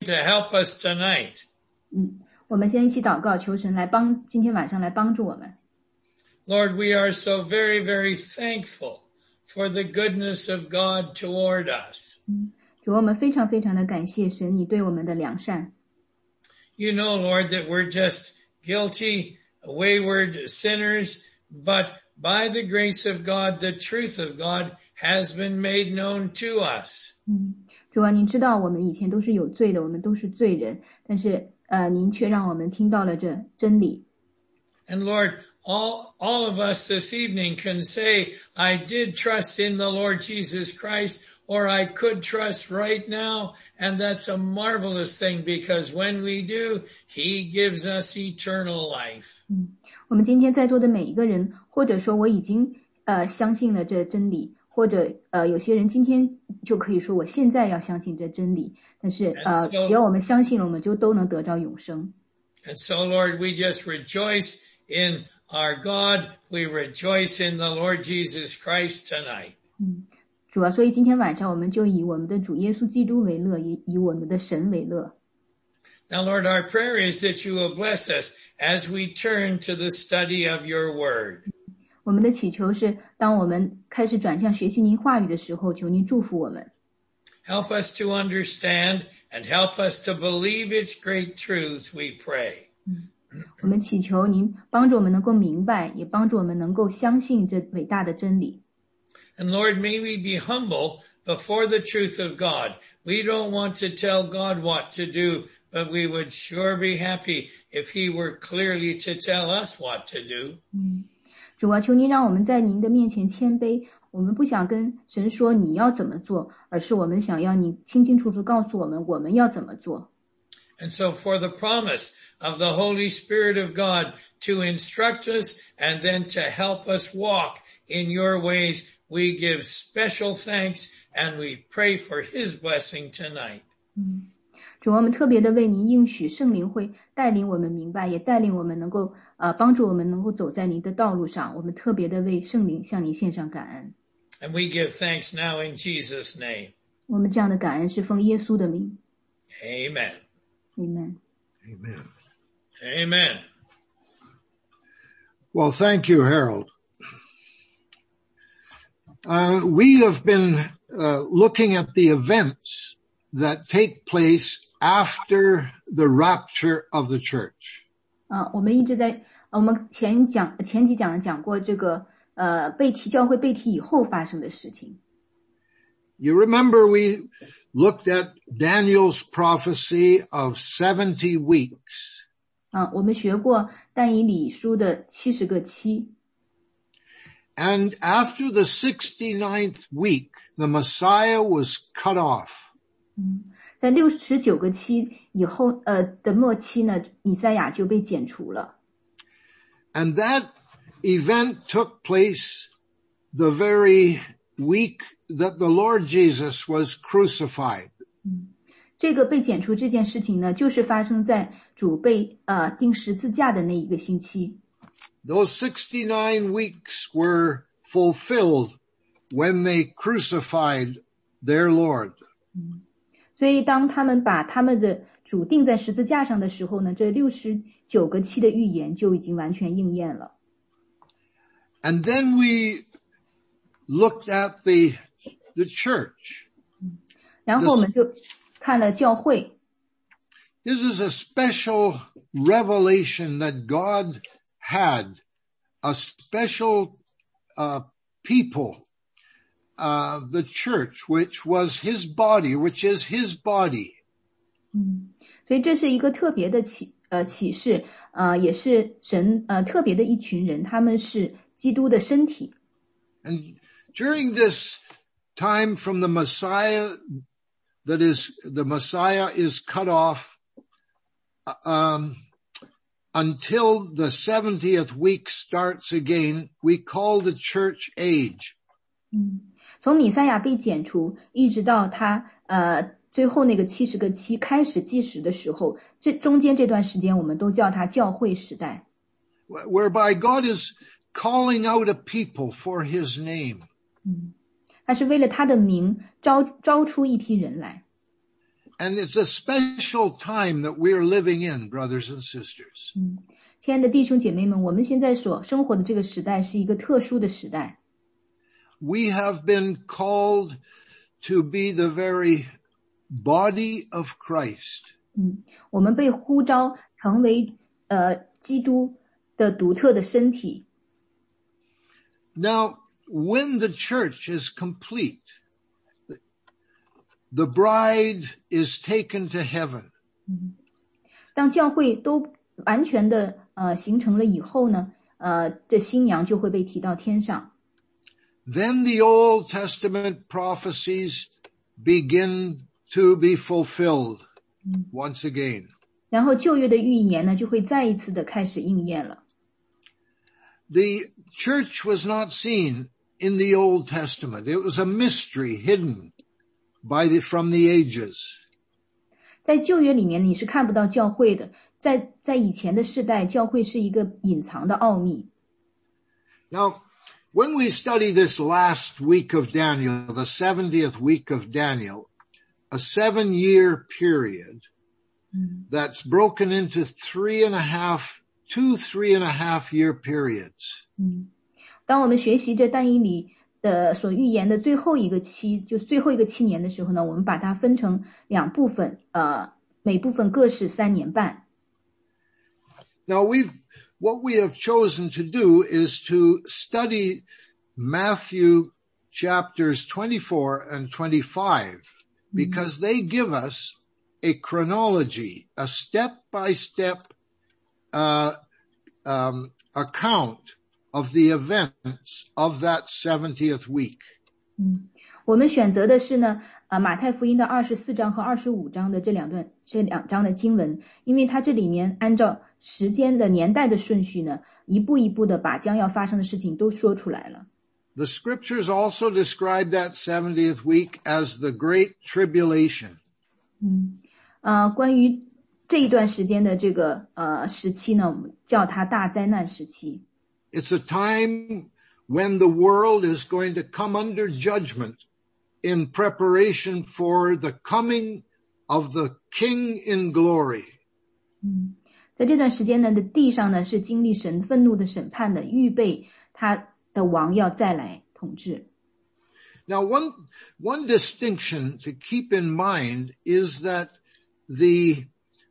to help us tonight. 我们先一起祷告，求神今天晚上来帮助我们。 Lord, we are so very, very thankful for the goodness of God toward us. 主，我们非常非常的感谢神，你对我们的良善。 You know, Lord, that we're just guilty, wayward sinners, but by the grace of God, the truth of God has been made known to us. 主啊，您知道我们以前都是有罪的，我们都是罪人，但是您却让我们听到了这真理。 And Lord, all of us this evening can say, I did trust in the Lord Jesus Christ, or I could trust right now, and that's a marvelous thing because when we do, He gives us eternal life. 我们今天在座的每一个人，或者说我已经相信了这真理，或者有些人今天就可以说我现在要相信这真理，但是只要我们相信了，我们就都能得着永生。 And so, Lord, we just rejoice in our God. We rejoice in the Lord Jesus Christ tonight. 主啊，所以今天晚上我们就以我们的主耶稣基督为乐，也以我们的神为乐。 Now, Lord, our prayer is that you will bless us as we turn to the study of your word. 我们的祈求是，当我们开始转向学习您话语的时候，求您祝福我们。 Help us to understand and help us to believe its great truths, we pray. 我们祈求您帮助我们能够明白，也帮助我们能够相信这伟大的真理。 And Lord, may we be humble before the truth of God. We don't want to tell God what to do, but we would sure be happy if He were clearly to tell us what to do. 主啊，求您让我们在您的面前谦卑，我们不想跟神说你要怎么做，而是我们想要你清清楚楚告诉我们我们要怎么做。 And so for the promise of the Holy Spirit of God to instruct us and then to help us walk in your ways, we give special thanks and we pray for His blessing tonight. 主，我们特别的为您应许圣灵会带领我们明白，也带领我们能够帮助我们能够走在您的道路上。我们特别的为圣灵向您献上感恩。 And we give thanks now in Jesus' name. 我们这样的感恩是奉耶稣的名。 Amen. Amen. Amen. Amen. Well, thank you, Harold. We have been looking at the events that take place after the rapture of the church. 我们一直在我们前几讲讲过这个教会被提以后发生的事情。 You remember we looked at Daniel's prophecy of 70 weeks. 我们学过但以理书的70个期。 And after the 69th week, the Messiah was cut off. 在69个期以后的末期呢，弥赛亚就被剪除了。 And that event took place the very week that the Lord Jesus was crucified. 这个被剪除这件事情呢，就是发生在主被钉十字架的那一个星期。 Those 69 weeks were fulfilled when they crucified their Lord. 所以当他们把他们的主钉在十字架上的时候呢，这69个期的预言就已经完全应验了。 And then we looked at the church. 然后我们就看了教会。 This is a special revelation that God had, a special people, the church, which was His body, which is His body. 所以这是一个特别的启示，也是神特别的一群人，他们是基督的身体。 And during this time from the Messiah, that is, the Messiah is cut off, until the 70th week starts again, we call the church age. 从弥赛亚被剪除，一直到他最后那个70个期开始计时的时候，这中间这段时间我们都叫它教会时代。 Whereby God is calling out a people for His name. 他是为了他的名招出一批人来。 And it's a special time that we are living in, brothers and sisters. 亲爱的弟兄姐妹们，我们现在所生活的这个时代是一个特殊的时代。 We have been called to be the very body of Christ. 我们被呼召成为基督的独特的身体。 Now, when the church is complete, the bride is taken to heaven. 当教会都完全的形成了以后呢，这新娘就会被提到天上。 Then the Old Testament prophecies begin to be fulfilled once again. 然后旧约的预言呢，就会再一次的开始应验了。 The church was not seen in the Old Testament. It was a mystery hidden from the ages. 在旧约里面你是看不到教会的，在以前的世代，教会是一个隐藏的奥秘。 Now, when we study this last week of Daniel, the 70th week of Daniel, a 7-year period that's broken into 3.5-year periods. 当我们学习这但以理的所预言的最后一个期，就是最后一个7年的时候呢，我们把它分成2部分，每部分各是3年半。 Now what we have chosen to do is to study Matthew chapters 24 and 25 because they give us a chronology, a step-by-step account of the events of that 70th week. 我们选择的是呢，马太福音的24章和25章的这两章的经文，因为它这里面按照时间的年代的顺序呢，一步一步的把将要发生的事情都说出来了。 The scriptures also describe that 70th week as the Great Tribulation. 关于这一段时间的这个时期呢，我们叫它大灾难时期。 It's a time when the world is going to come under judgment in preparation for the coming of the King in glory. 在这段时间呢，地上呢是经历神愤怒的审判的，预备他的王要再来统治。 Now, one distinction to keep in mind is that the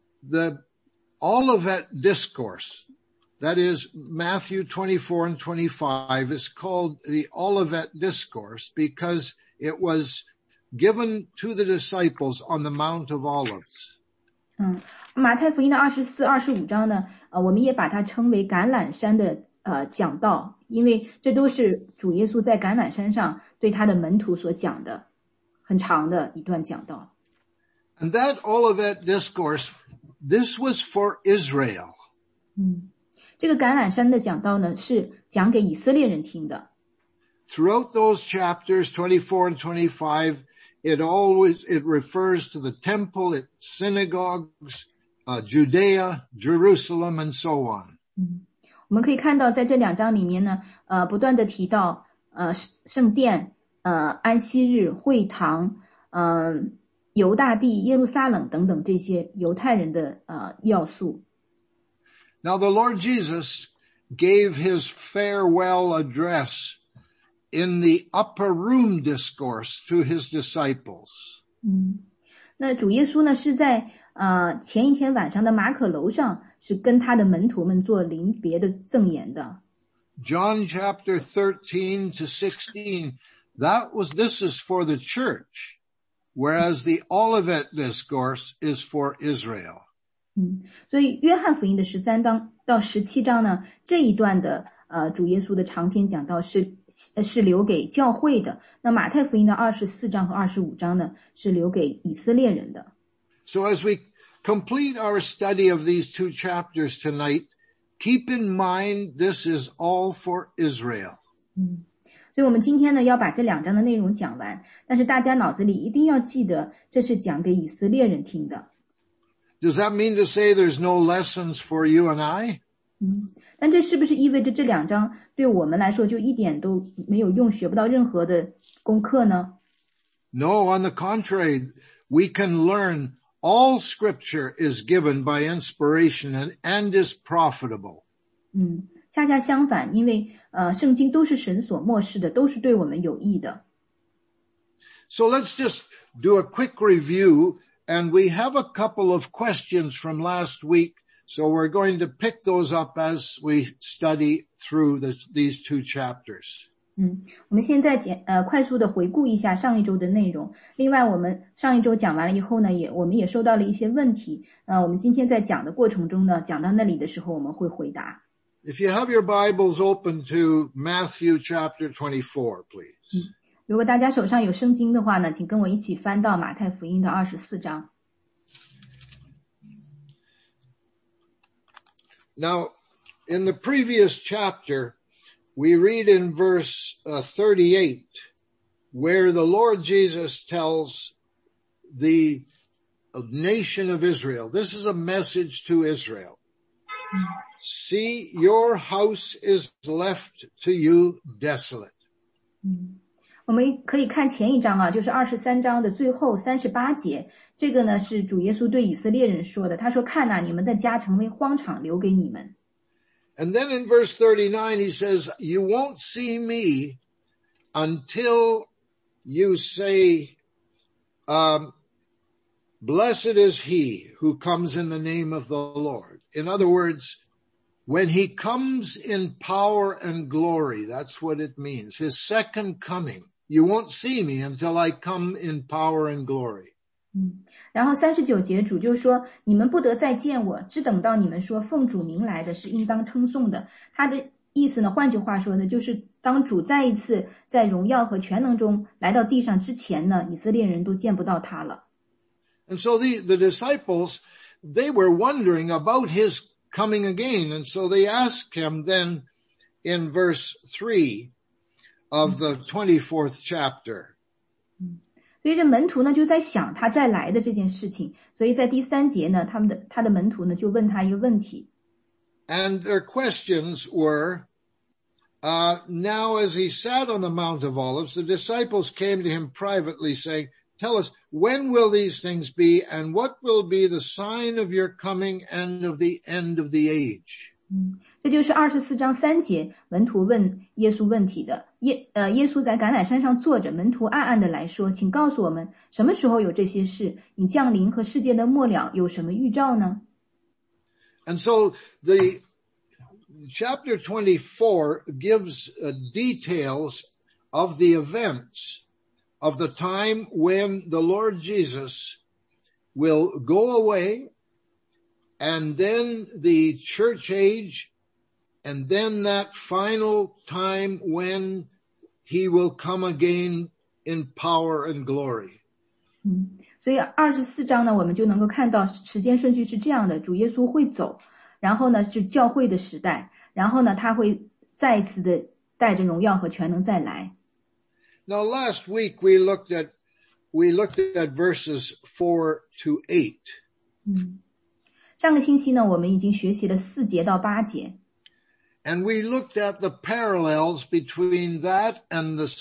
Olivet Discourse, that is Matthew 24 and 25, is called the Olivet Discourse because it was given to the disciples on the Mount of Olives. 马太福音的24、25章呢，我们也把它称为橄榄山的讲道，因为这都是主耶稣在橄榄山上对他的门徒所讲的很长的一段讲道。 And that Olivet Discourse, this was for Israel. 这个橄榄山的讲道呢，是讲给以色列人听的。 Throughout those chapters 24 and 25, it refers to the temple, its synagogues, Judea, Jerusalem, and so on. 我们可以看到在这2章里面呢，不断的提到圣殿、安息日、会堂、犹大地、耶路撒冷等等这些犹太人的要素。 Now the Lord Jesus gave his farewell address in the upper room discourse to his disciples. 那主耶稣呢是在前一天晚上的马可楼上是跟他的门徒们做临别的赠言的。 John chapter 13 to 16, this is for the church, whereas the Olivet Discourse is for Israel. 所以约翰福音的13章到17章呢，这一段的主耶稣的长篇讲道是留给教会的，那马太福音的24章和25章呢是留给以色列人的。 So as we complete our study of these 2 chapters tonight, keep in mind this is all for Israel. 所以我们今天呢要把这2章的内容讲完，但是大家脑子里一定要记得这是讲给以色列人听的。 Does that mean to say there's no lessons for you and I? 但这是不是意味着这2章对我们来说就一点都没有用，学不到任何的功课呢？ No, on the contrary, we can learn all scripture is given by inspiration and is profitable. 恰恰相反，因为圣经都是神所默示的，都是对我们有益的。 So let's just do a quick review, and we have a couple of questions from last week, so we're going to pick those up as we study through these two chapters. 我们现在快速的回顾一下上一周的内容。另外，我们上一周讲完了以后呢，我们也收到了一些问题。我们今天在讲的过程中呢，讲到那里的时候，我们会回答。 If you have your Bibles open to Matthew chapter 24, please. 如果大家手上有圣经的话呢，请跟我一起翻到马太福音的24章。 Now, in the previous chapter, we read in verse 38, where the Lord Jesus tells the nation of Israel, this is a message to Israel. See, your house is left to you desolate. 我们可以看前一章啊，就是23章的最后38节，这个呢是主耶稣对以色列人说的，他说看哪，你们的家成为荒场，留给你们。 And then in verse 39 he says, you won't see me until you say, blessed is he who comes in the name of the Lord. In other words, when he comes in power and glory, that's what it means. His second coming. You won't see me until I come in power and glory. 然后39节主就说，你们不得再见我，只等到你们说奉主名来的是应当称颂的。他的意思呢，换句话说呢，就是当主再一次在荣耀和全能中来到地上之前呢，以色列人都见不到他了。 And so the disciples, they were wondering about his coming again. And so they asked him then in verse 3 of the 24th chapter. 所以这门徒呢就在想他再来的这件事情，所以在第3节呢，他的门徒呢就问他一个问题。 And their questions were, now as he sat on the Mount of Olives, the disciples came to him privately saying, tell us, when will these things be, and what will be the sign of your coming and of the end of the age? 这就是24章3节，门徒问耶稣问题的。耶稣在橄榄山上坐着，门徒暗暗的来说，请告诉我们什么时候有这些事？你降临和世界的末了有什么预兆呢？ And so the chapter 24 gives details of the events of the time when the Lord Jesus will go away, and then the church age, and then that final time when he will come again in power and glory. 所以24章呢，我们就能够看到时间顺序是这样的，主耶稣会走，然后呢是教会的时代，然后呢他会再一次的带着荣耀和全能再来。 Now last week we looked at verses 4 to 8. 上个星期呢，我们已经学习了4节到8节。 And we looked at the parallels between that and the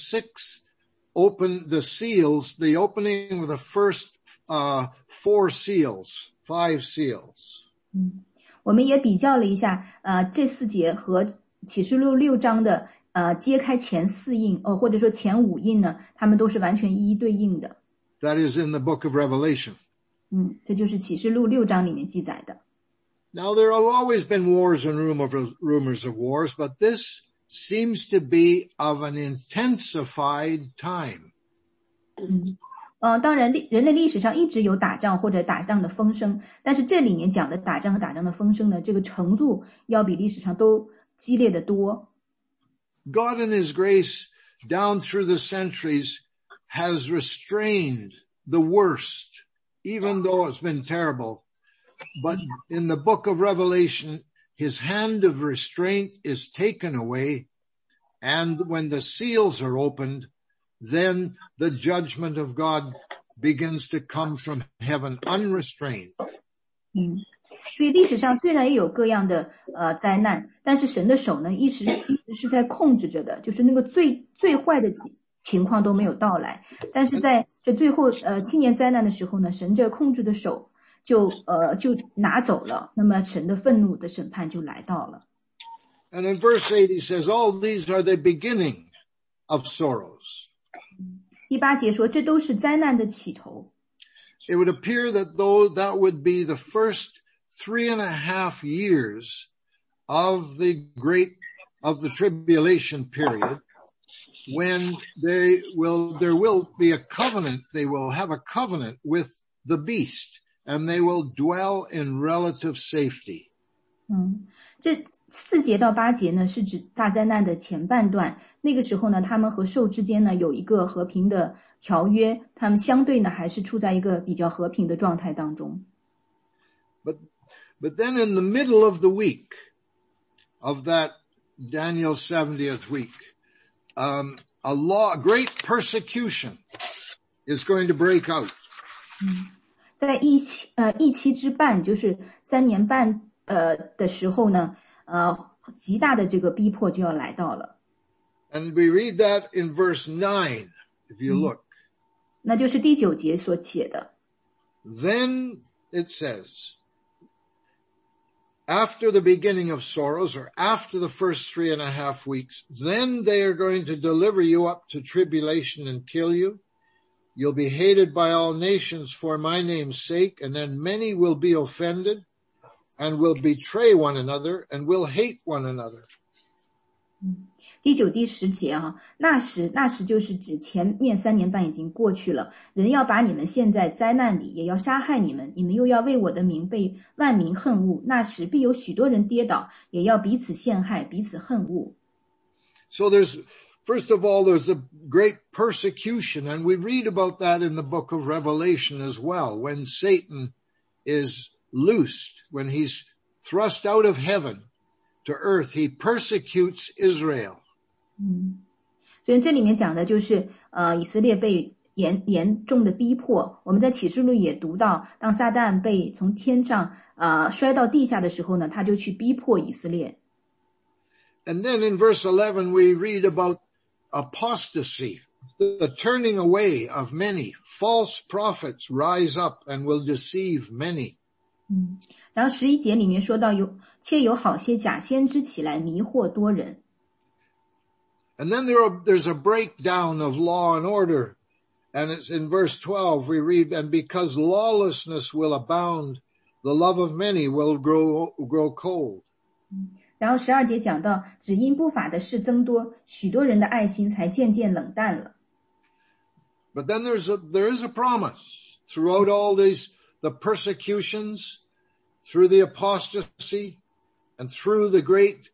seals, the opening of the first 5 seals. 我们也比较了一下这4节和启示录6章的揭开前4印或者说前5印呢，它们都是完全一一对应的。 That is in the book of Revelation. 这就是启示录6章里面记载的。 Now there have always been wars and rumors of wars, but this seems to be of an intensified time. 当然人类历史上一直有打仗或者打仗的风声，但是这里面讲的打仗和打仗的风声呢，这个程度要比历史上都激烈得多。 God in his grace down through the centuries has restrained the worst, even though it's been terrible. But in the book of Revelation, his hand of restraint is taken away, and when the seals are opened, then the judgment of God begins to come from heaven unrestrained. 所以历史上虽然也有各样的灾难，但是神的手呢一直是在控制着的，就是那个最坏的情况都没有到来。但是在这最后7年灾难的时候呢，神这控制的手就拿走了，那么神的愤怒的审判就来到了。 And in verse 8 he says, all these are the beginning of sorrows. 第8节说，这都是灾难的起头。 It would appear that though that would be the first 3.5 years of the tribulation period, when there will be a covenant, they will have a covenant with the beast, and they will dwell in relative safety. 这4节到8节呢，是指大灾难的前半段。那个时候呢，他们和兽之间呢有一个和平的条约，他们相对呢还是处在一个比较和平的状态当中。 But then in the middle of the week of that Daniel's 70th week, great persecution is going to break out. 在一期之半，就是3年半的时候呢，极大的这个逼迫就要来到了。 And we read that in verse 9, if you look. 那就是第9节所写的。 Then it says, after the beginning of sorrows, or after the first 3.5 weeks, then they are going to deliver you up to tribulation and kill you. You'll be hated by all nations for my name's sake, and then many will be offended and will betray one another and will hate one another. 第9、第10节啊，那时就是指前面3年半已经过去了，人要把你们陷在灾难里，也要杀害你们，你们又要为我的名被万民恨恶，那时必有许多人跌倒，也要彼此陷害，彼此恨恶。 So first of all, there's a great persecution, and we read about that in the book of Revelation as well, when Satan is loosed, when he's thrust out of heaven to earth, he persecutes Israel. 所以这里面讲的就是以色列被严重的逼迫。我们在启示录也读到，当撒旦被从天上摔到地下的时候呢，他就去逼迫以色列。 And then in verse 11 we read about apostasy, the turning away of many. False prophets rise up and will deceive many. 然后11节里面说到且有好些假先知起来迷惑多人。 And then there's a breakdown of law and order. And it's in verse 12 we read, and because lawlessness will abound, the love of many will grow cold. 然后12节讲到，只因不法的事增多，许多人的爱心才渐渐冷淡了。 But then there is a promise throughout all the persecutions, through the apostasy, and through the great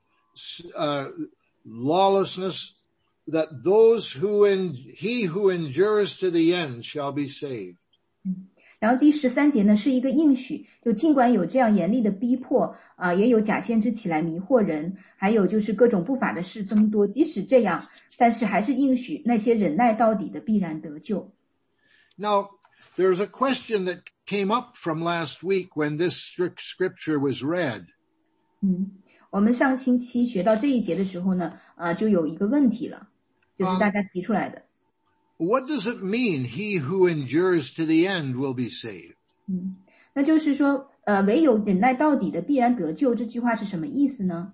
lawlessness, that he who endures to the end shall be saved. 然后第13节呢是一个应许，就尽管有这样严厉的逼迫也有假先知起来迷惑人，还有就是各种不法的事增多，即使这样，但是还是应许那些忍耐到底的必然得救。 Now, there's a question that came up from last week when this scripture was read. 我们上星期学到这一节的时候呢，就有一个问题了，就是大家提出来的。 What does it mean, he who endures to the end will be saved? 那就是说，唯有忍耐到底的必然得救，这句话是什么意思呢？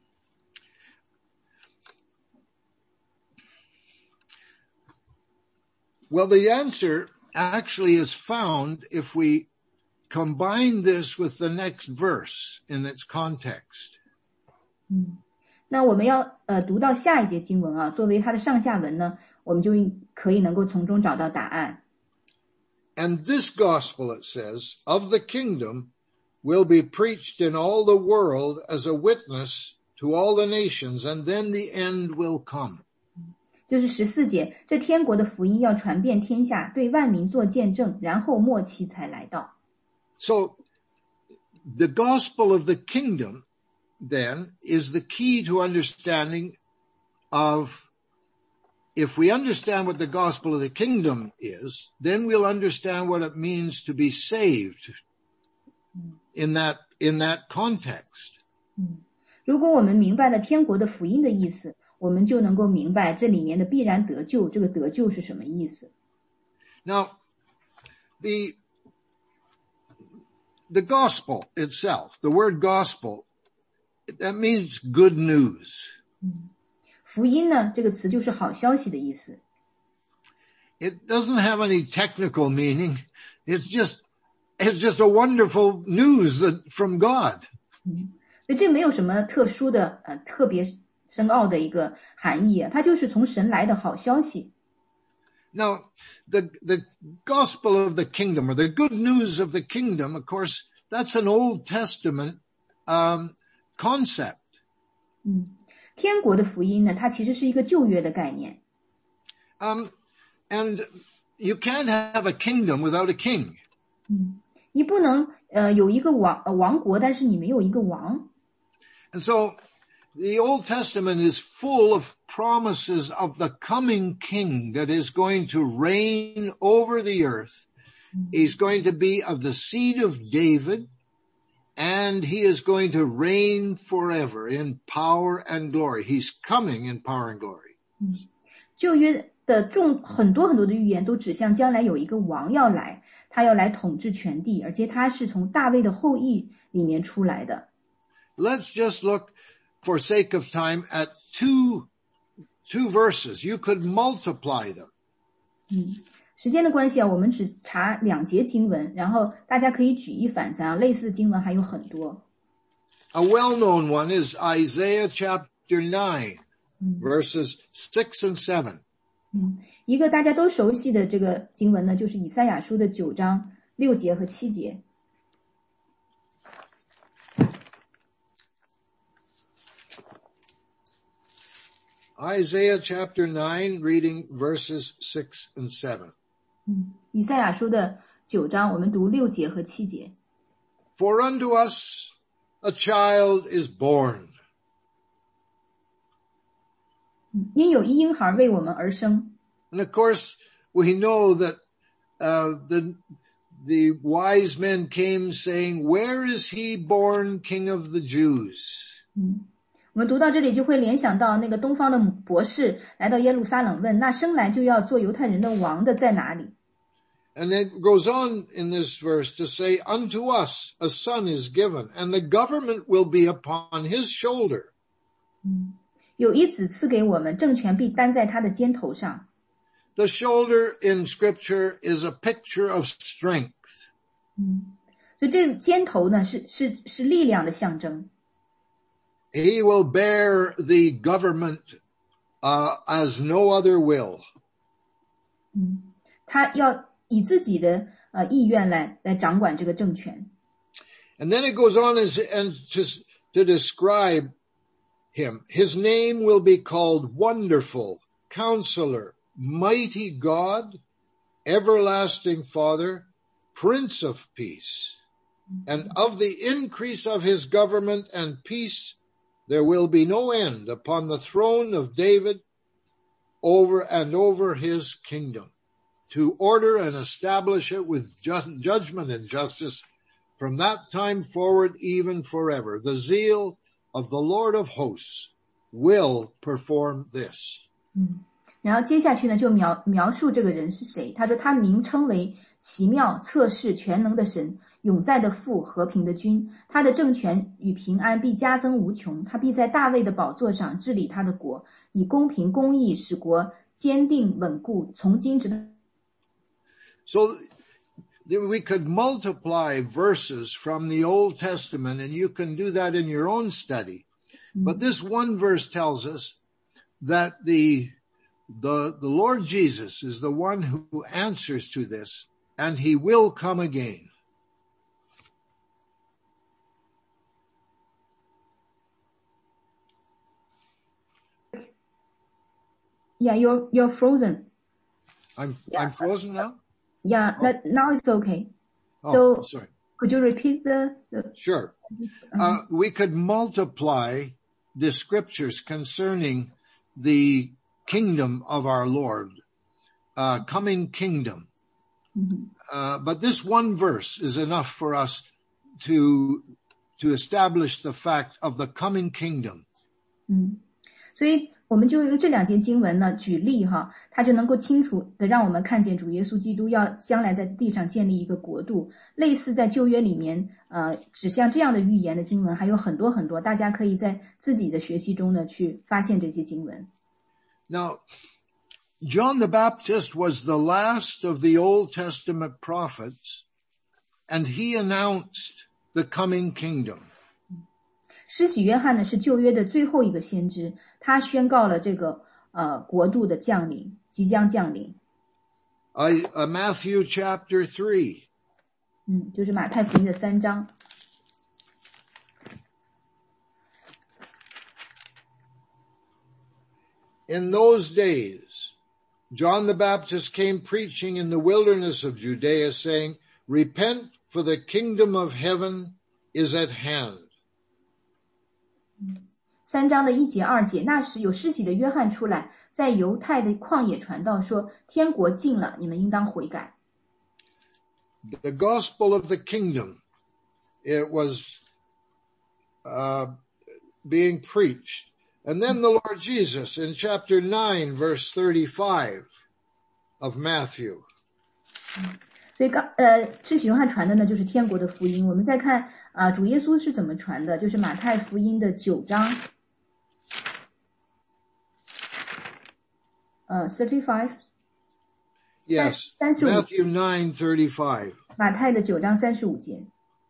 Well, the answer actually is found if we combine this with the next verse in its context. 那我们要读到下一节经文啊，作为它的上下文呢，我们就可以能够从中找到答案。 And this gospel, it says, of the kingdom will be preached in all the world as a witness to all the nations, and then the end will come. 就是14节，这天国的福音要传遍天下，对万民做见证，然后末期才来到。 So, the gospel of the kingdom, then, is the key to understanding of, if we understand what the gospel of the kingdom is, then we'll understand what it means to be saved in that context. 如果我们明白了天国的福音的意思，我们就能够明白这里面的必然得救，这个得救是什么意思。 Now, the gospel itself, the word gospel, that means good news. 福音呢，这个词就是好消息的意思。 It doesn't have any technical meaning. It's just a wonderful news from God. 所以这没有什么特殊的特别深奥的一个含义啊，它就是从神来的好消息。 Now, the gospel of the kingdom, or the good news of the kingdom, of course, that's an Old Testament concept. 天国的福音呢，它其实是一个旧约的概念。 And you can't have a kingdom without a king. 你不能有一个王国，但是你没有一个王。 And so the Old Testament is full of promises of the coming king that is going to reign over the earth. He's going to be of the seed of David, and he is going to reign forever in power and glory. He's coming in power and glory. 旧约的很多的预言都指向将来有一个王要来，他要来统治全地，而且他是从大卫的后裔里面出来的。 Let's just look, for sake of time, at two verses. You could multiply them. 时间的关系啊，我们只查2节经文，然后大家可以举一反三啊，类似的经文还有很多。 A well-known one is Isaiah chapter 9, verses 6 and 7. 一个大家都熟悉的这个经文呢，就是以赛亚书的9章6节和7节。 Isaiah chapter 9, reading verses 6 and 7. 以赛亚书的9章，我们读6节和7节。 For unto us a child is born. 因有一婴孩为我们而生。 And of course, we know that the wise men came saying, Where is he born, King of the Jews? 我们读到这里就会联想到那个东方的博士来到耶路撒冷问，那生来就要做犹太人的王的在哪里？ And it goes on in this verse to say, Unto us a son is given, and the government will be upon his shoulder. 有一子赐给我们，政权必担在他的肩头上。 The shoulder in Scripture is a picture of strength. 所以这个肩头呢，是力量的象征。 He will bear the government as no other will. 他要以自己的意愿来掌管这个政权。 And then it goes on to describe him. His name will be called Wonderful, Counselor, Mighty God, Everlasting Father, Prince of Peace. And of the increase of his government and peace, there will be no end upon the throne of David over and over his kingdom, to order and establish it with judgment and justice from that time forward, even forever. The zeal of the Lord of hosts will perform this. 然后接下去呢，就描述这个人是谁。他说他名称为奇妙、测试、全能的神，永在的父，和平的君。他的政权与平安必加增无穷，他必在大卫的宝座上治理他的国，以公平公义使国坚定稳固，从今直到。 So we could multiply verses from the Old Testament, and you can do that in your own study. But this one verse tells us that the Lord Jesus is the one who answers to this, and he will come again. Yeah, you're frozen. I'm frozen now? Yeah, now it's okay. So, sorry. Could you repeat the... Sure. We could multiply the scriptures concerning the kingdom of our Lord, coming kingdom. But this one verse is enough for us to establish the fact of the coming kingdom. 所以我们就用这两节经文呢举例哈，它就能够清楚的让我们看见主耶稣基督要将来在地上建立一个国度。类似在旧约里面指向这样的预言的经文还有很多很多，大家可以在自己的学习中呢去发现这些经文。 Now, John the Baptist was the last of the Old Testament prophets, and he announced the coming kingdom. 施洗约翰呢是旧约的最后一个先知，他宣告了这个国度的降临，即将降临。 Matthew chapter 3. 就是马太福音的3章。 In those days, John the Baptist came preaching in the wilderness of Judea, saying, Repent, for the kingdom of heaven is at hand. 3章的1节2节，那时有施洗的约翰出来，在犹太的旷野传道，说天国近了，你们应当悔改。 The gospel of the kingdom, it was being preached. And then the Lord Jesus in chapter 9, verse 35 of Matthew. 所以施洗约翰传的呢就是天国的福音。我们再看主耶稣是怎么传的，就是马太福音的9章35 Yes, Matthew 9:35. 马太的9章35节。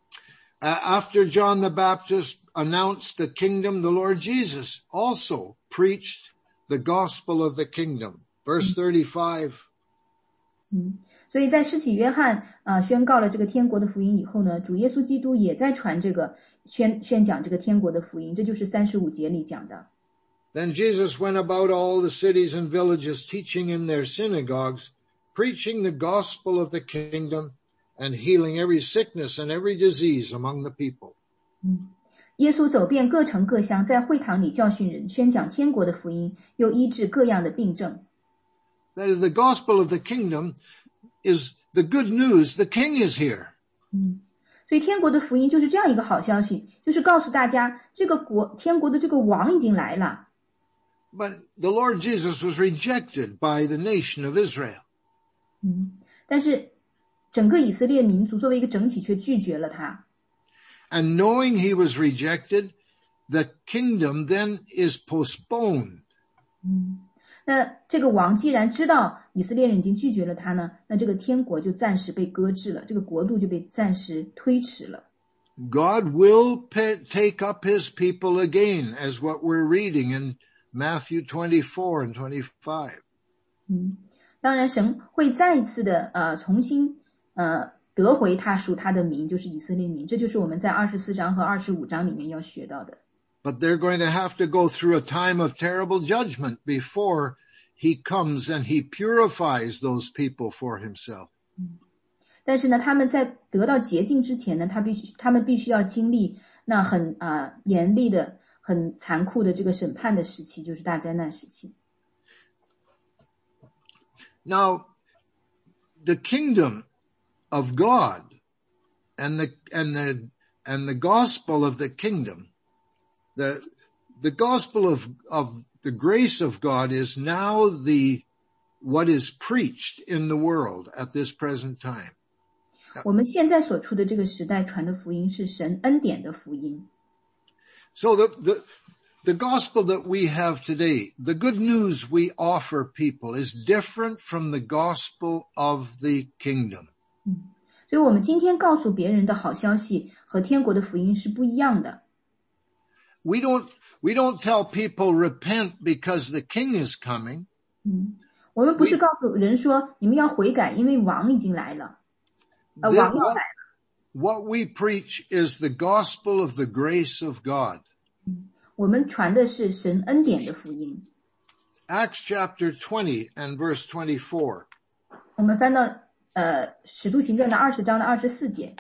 After John the Baptist announced the kingdom, the Lord Jesus also preached the gospel of the kingdom. Verse 35. 所以在施洗约翰宣告了这个天国的福音以后呢，主耶稣基督也在传这个宣讲这个天国的福音，这就是35节里讲的。 Then Jesus went about all the cities and villages, teaching in their synagogues, preaching the gospel of the kingdom, and healing every sickness and every disease among the people. 耶稣走遍各城各乡，在会堂里教训人，宣讲天国的福音，又医治各样的病症。 That is, the gospel of the kingdom is the good news. The king is here. 所以天国的福音就是这样一个好消息，就是告诉大家这个天国的这个王已经来了。 But the Lord Jesus was rejected by the nation of Israel. 但是整个以色列民族作为一个整体却拒绝了他。 And knowing he was rejected, the kingdom then is postponed. 那这个王既然知道以色列人已经拒绝了他呢，那这个天国就暂时被搁置了，这个国度就被暂时推迟了。 God will take up his people again, as what we're reading in Matthew 24 and 25. 当然神会再一次的重新得回他属他的民，就是以色列民，这就是我们在24章和25章里面要学到的。 But they're going to have to go through a time of terrible judgment before he comes and he purifies those people for himself. 但是呢，他们在得到洁净之前呢，他们必须要经历那很严厉的、很残酷的这个审判的时期，就是大灾难时期。 Now, the kingdom of God and the gospel of the kingdom, the gospel of the grace of God is now what is preached in the world at this present time. 我们现在所处的这个时代传的福音是神恩典的福音。 So the gospel that we have today, the good news we offer people is different from the gospel of the kingdom. 所以我们今天告诉别人的好消息和天国的福音是不一样的。 We don't tell people repent because the king is coming. 我们不是告诉人说你们要悔改，因为王已经来了。王要来了。 What we preach is the gospel of the grace of God. 我们传的是神恩典的福音。 Acts chapter 20 and verse 24. 我们翻到使徒行传的20章的24节。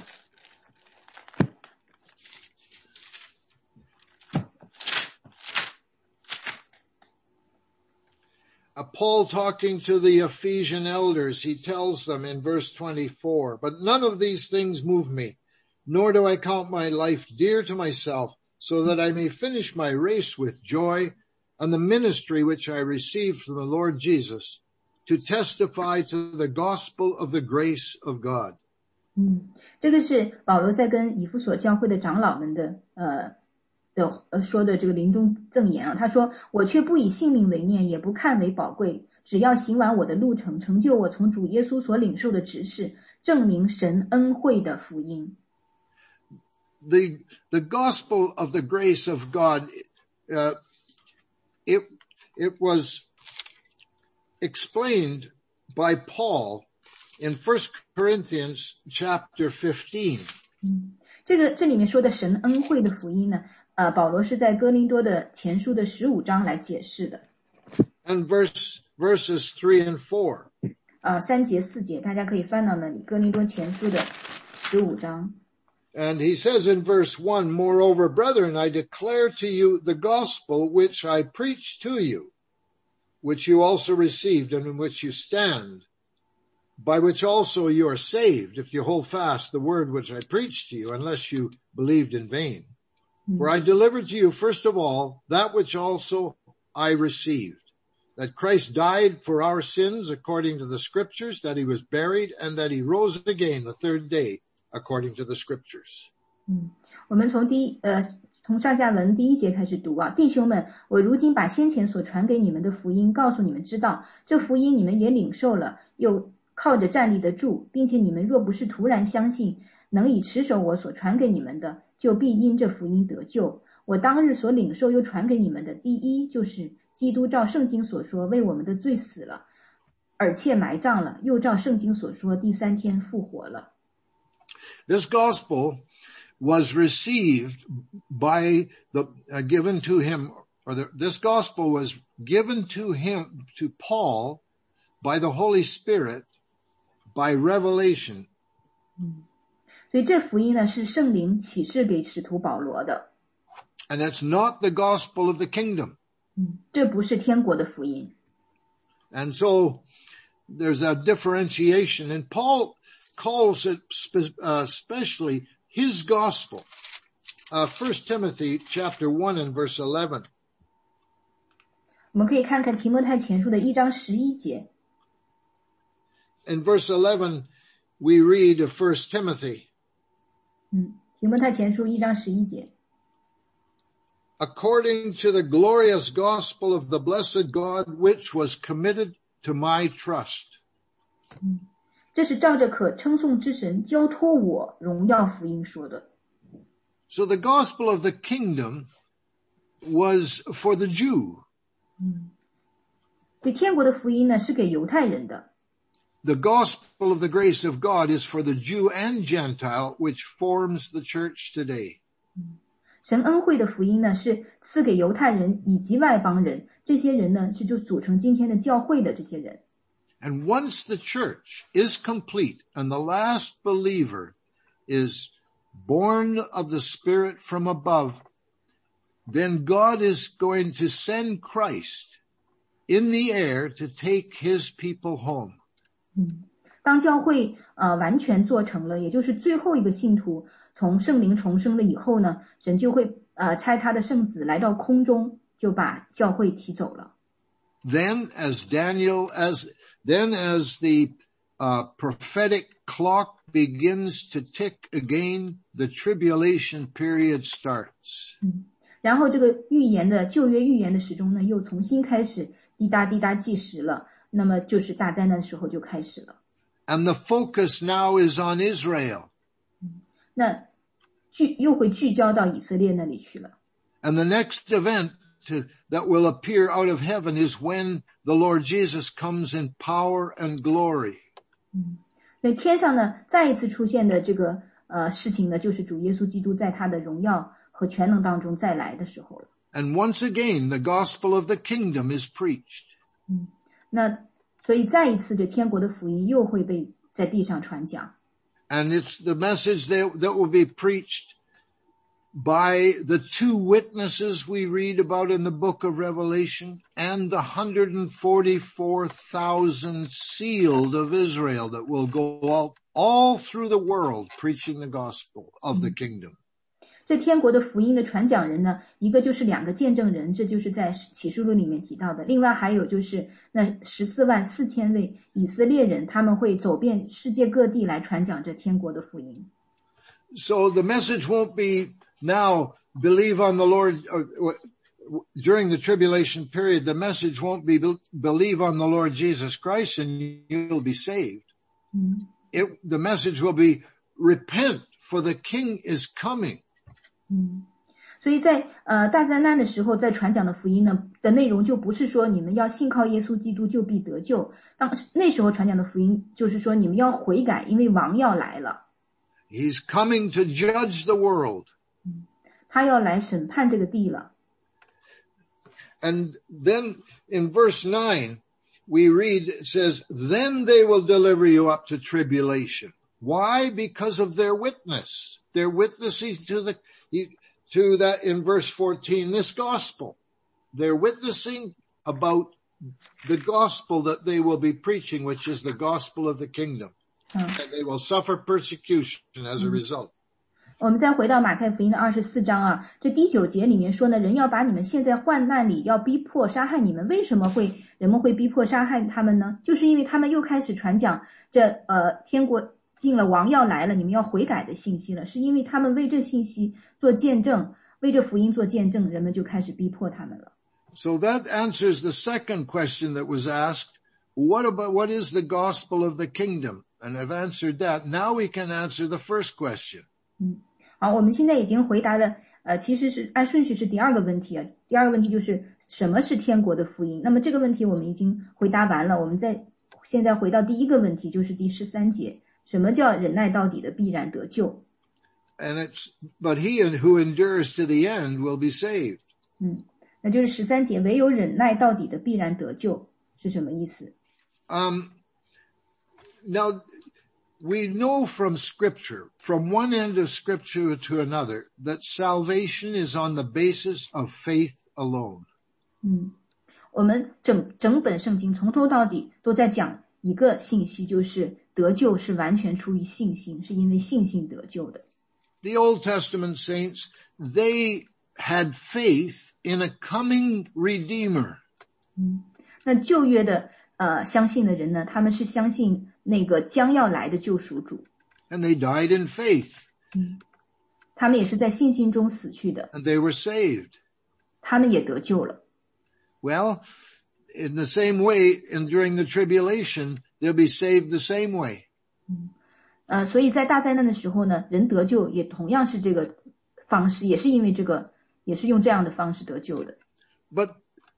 Paul talking to the Ephesian elders, he tells them in verse 24, but none of these things move me, nor do I count my life dear to myself, so that I may finish my race with joy and the ministry which I received from the Lord Jesus to testify to the gospel of the grace of God. 这个是保罗在跟以弗所教会的长老们的说的这个临终赠言啊。他说：“我却不以性命为念，也不看为宝贵，只要行完我的路程，成就我从主耶稣所领受的职事，证明神恩惠的福音。” The gospel of the grace of God, it was explained by Paul in 1 Corinthians chapter 15. 这里面说的神恩惠的福音呢，保罗是在哥林多的前书的15章来解释的。 And verses 3 and 4. 3节4节，大家可以翻到那里，哥林多前书的15章。 And he says in verse 1, Moreover, brethren, I declare to you the gospel which I preached to you, which you also received and in which you stand, by which also you are saved, if you hold fast the word which I preached to you, unless you believed in vain. For I delivered to you, first of all, that which also I received, that Christ died for our sins according to the scriptures, that he was buried, and that he rose again the third day, according to the scriptures. 我们从上下文第1节开始读啊，弟兄们，我如今把先前所传给你们的福音告诉你们知道，这福音你们也领受了，又靠着站立得住，并且你们若不是突然相信，能以持守我所传给你们的，就必因这福音得救。我当日所领受又传给你们的，第一就是基督照圣经所说为我们的罪死了，而且埋葬了，又照圣经所说第3天复活了。 This gospel was received by given to him, this gospel was given to him, to Paul, by the Holy Spirit, by revelation. 所以这福音呢是圣灵启示给使徒保罗的。 And it's not the gospel of the kingdom. 这不是天国的福音。 And so there's a differentiation, and Paul calls it especially his gospel. 1 Timothy chapter 1 and verse 11. 我们可以看看提摩太前书的1章11节。 In verse 11, we read of 1 Timothy. 提摩太前书1章11节。 According to the glorious gospel of the blessed God, which was committed to my trust. 这是照着可称颂之神交托我荣耀福音说的。 So the gospel of the kingdom was for the Jew. 对，天国的福音呢是给犹太人的。 The gospel of the grace of God is for the Jew and Gentile, which forms the church today. 神恩惠的福音呢是赐给犹太人以及外邦人，这些人呢是就组成今天的教会的这些人。 And once the church is complete and the last believer is born of the Spirit from above, then God is going to send Christ in the air to take his people home. 当教会完全做成了，也就是最后一个信徒从圣灵重生了以后呢，神就会差他的圣子来到空中，就把教会提走了。 Then as the prophetic clock begins to tick again, the tribulation period starts. 然后这个旧约预言的时钟呢，又重新开始滴答滴答计时了，那么就是大灾难的时候就开始了。 And the focus now is on Israel. 那又会聚焦到以色列那里去了。 And the next event that will appear out of heaven is when the Lord Jesus comes in power and glory. 所以天上呢，再一次出现的这个事情呢，就是主耶稣基督在他的荣耀和全能当中再来的时候了。 And once again, the gospel of the kingdom is preached. 那所以再一次这天国的福音又会被在地上传讲。 And it's the message that will be preached by the 2 witnesses we read about in the book of Revelation and the 144,000 sealed of Israel that will go out all through the world preaching the gospel of the kingdom. 这天国的福音的传讲人呢，一个就是2个见证人，这就是在启示录里面提到的。另外还有就是那144000位以色列人，他们会走遍世界各地来传讲这天国的福音。 So the message won't be now believe on the Lord during the tribulation period. The message won't be believe on the Lord Jesus Christ and you'll be saved. The message will be repent for the King is coming. 所以在大灾难的时候，在传讲的福音呢的内容就不是说你们要信靠耶稣基督就必得救，那时候传讲的福音就是说你们要悔改，因为王要来了。 He's coming to judge the world. 他要来审判这个地了。 And then in verse 9, we read, it says, then they will deliver you up to tribulation. Why? Because of their witness. They're witnessing to that in verse 14, this gospel. They're witnessing about the gospel that they will be preaching, which is the gospel of the kingdom. And they will suffer persecution as a result. 我们再回到马太福音的24章啊，这第9节里面说呢，人要把你们陷在患难里，要逼迫杀害你们。为什么人们会逼迫杀害他们呢？就是因为他们又开始传讲这天国近了，王要来了，你们要悔改的信息了。是因为他们为这信息做见证，为这福音做见证，人们就开始逼迫他们了。 So that answers the second question that was asked. What is the gospel of the kingdom? And I've answered that. Now we can answer the first question. 好，我们现在已经回答了其实是按顺序是第2个问题啊。第2个问题就是什么是天国的福音？那么这个问题我们已经回答完了，我们现在回到第1个问题，就是第13节，什么叫忍耐到底的必然得救？ But he who endures to the end will be saved. 那就是13节，唯有忍耐到底的必然得救是什么意思 ？Now we know from Scripture, from one end of Scripture to another, that salvation is on the basis of faith alone. 我们整本圣经从头到底都在讲一个信息，就是得救是完全出于信心，是因为信心得救的。 The Old Testament saints, they had faith in a coming Redeemer. 那旧约的相信的人呢，他们是相信那个将要来的救赎主。 And they died in faith. 他们也是在信心中死去的。 And they were saved. 他们也得救了。 Well, in the same way, and during the tribulation, they'll be saved the same way. 所以在大灾难的时候呢，人得救也同样是这个方式，也是因为也是用这样的方式得救的。 But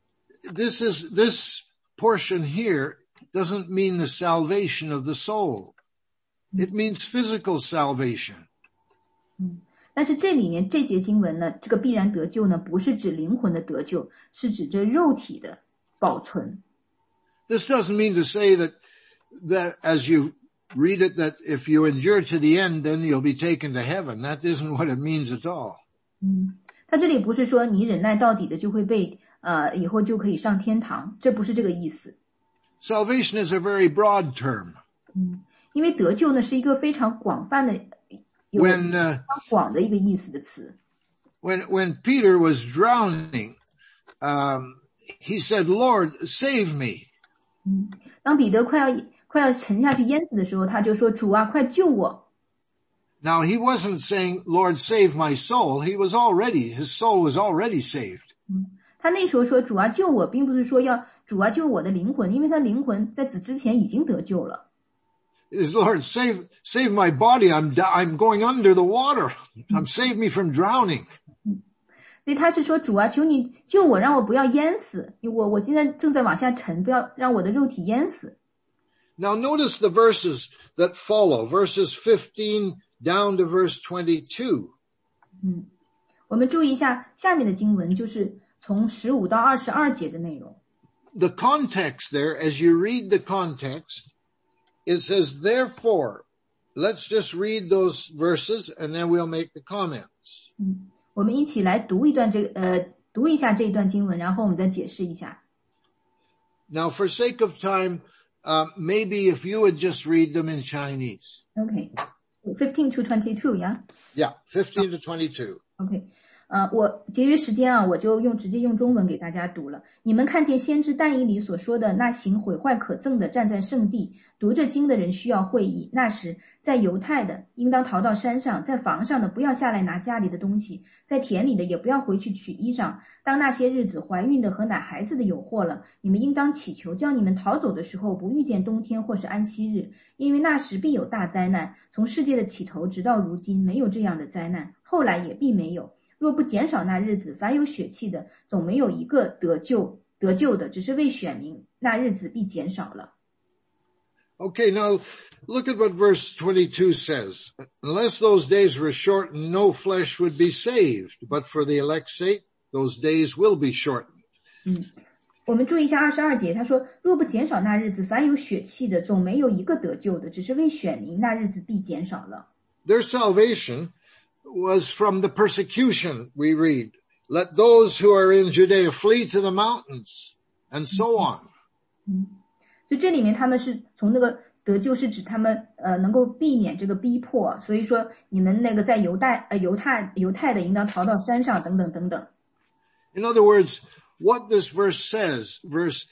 this portion here doesn't mean the salvation of the soul. It means physical salvation. 但是这里面这节经文呢，这个必然得救呢，不是指灵魂的得救，是指着肉体的保存。 This doesn't mean to say that as you read it, that if you endure to the end, then you'll be taken to heaven. That isn't what it means at all. 他这里不是说你忍耐到底的就会被以后就可以上天堂，这不是这个意思。 Salvation is a very broad term. 因为得救呢是一个非常广泛的非常广的一个意思的词。 When Peter was drowning, he said, "Lord, save me." 当彼得快要沉下去淹死的时候，他就说：“主啊，快救我。” Now he wasn't saying, "Lord, save my soul." His soul was already saved. 他那时候说：“主啊，救我，并不是说要主啊救我的灵魂，因为他灵魂在此之前已经得救了。” Lord, save my body. I'm going under the water. Save me from drowning. 所以他是说：“主啊，求你救我，让我不要淹死。我现在正在往下沉，不要让我的肉体淹死。” Now notice the verses that follow, verses 15 down to verse 22. 我们注意一下下面的经文，就是从15到22节的内容。 The context there, as you read the context, it says, therefore, let's just read those verses and then we'll make the comments. 我们一起来读一下这一段经文，然后我们再解释一下。 Now, for sake of time, maybe if you would just read them in Chinese. Okay. 15 to 22, yeah? Yeah, 15 to 22. OK，我节约时间啊，我就直接用中文给大家读了。你们看见先知但以理所说的那行毁坏可憎的站在圣地，读着经的人需要会意。那时，在犹太的应当逃到山上，在房上的不要下来拿家里的东西，在田里的也不要回去取衣裳。当那些日子怀孕的和奶孩子的有祸了，你们应当祈求，叫你们逃走的时候不遇见冬天或是安息日，因为那时必有大灾难。从世界的起头直到如今，没有这样的灾难，后来也必没有。若不减少那日子，凡有血气的，总没有一个得救的，只是为选民，那日子必减少了。 Okay, now look at what verse 22 says. Unless those days were shortened, no flesh would be saved, but for the elect's sake, those days will be shortened. 我们注意一下22节，他说，若不减少那日子，凡有血气的，总没有一个得救的，只是为选民，那日子必减少了。 Their salvation was from the persecution, we read. Let those who are in Judea flee to the mountains, and so on. 所以这里面他们是从那个得救是指他们能够避免这个逼迫，所以说你们那个在犹太的应当逃到山上等等等等。 In other words, what this verse says, verse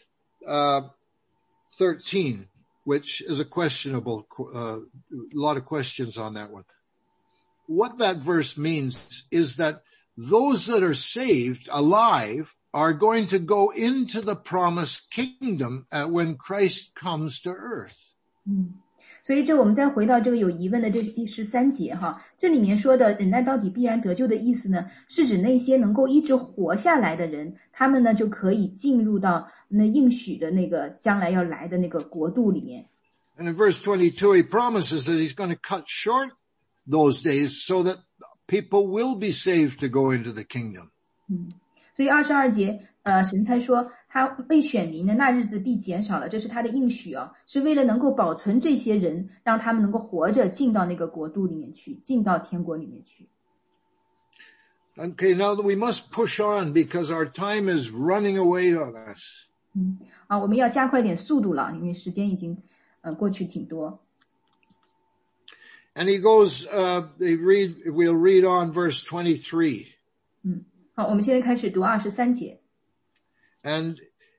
13, which is a questionable, a lot of questions on that one. What that verse means is that those that are saved, alive, are going to go into the promised kingdom when Christ comes to earth. 所以我们再回到这个有疑问的这第13节哈，这里面说的忍耐到底必然得救的意思呢，是指那些能够一直活下来的人，他们呢就可以进入到那应许的那个将来要来的那个国度里面。 And in verse 22, he promises that he's going to cut short those days so that people will be saved to go into the kingdom. 所以22节神才说他为选民的那日子必减少了，这是他的应许哦，是为了能够保存这些人，让他们能够活着进到那个国度里面去，进到天国里面去。 Okay, now we must push on because our time is running away on us. 我们要加快点速度了，因为时间已经过去挺多。 And he goes, we'll read on verse 23. 好，我们现在开始读23节。 And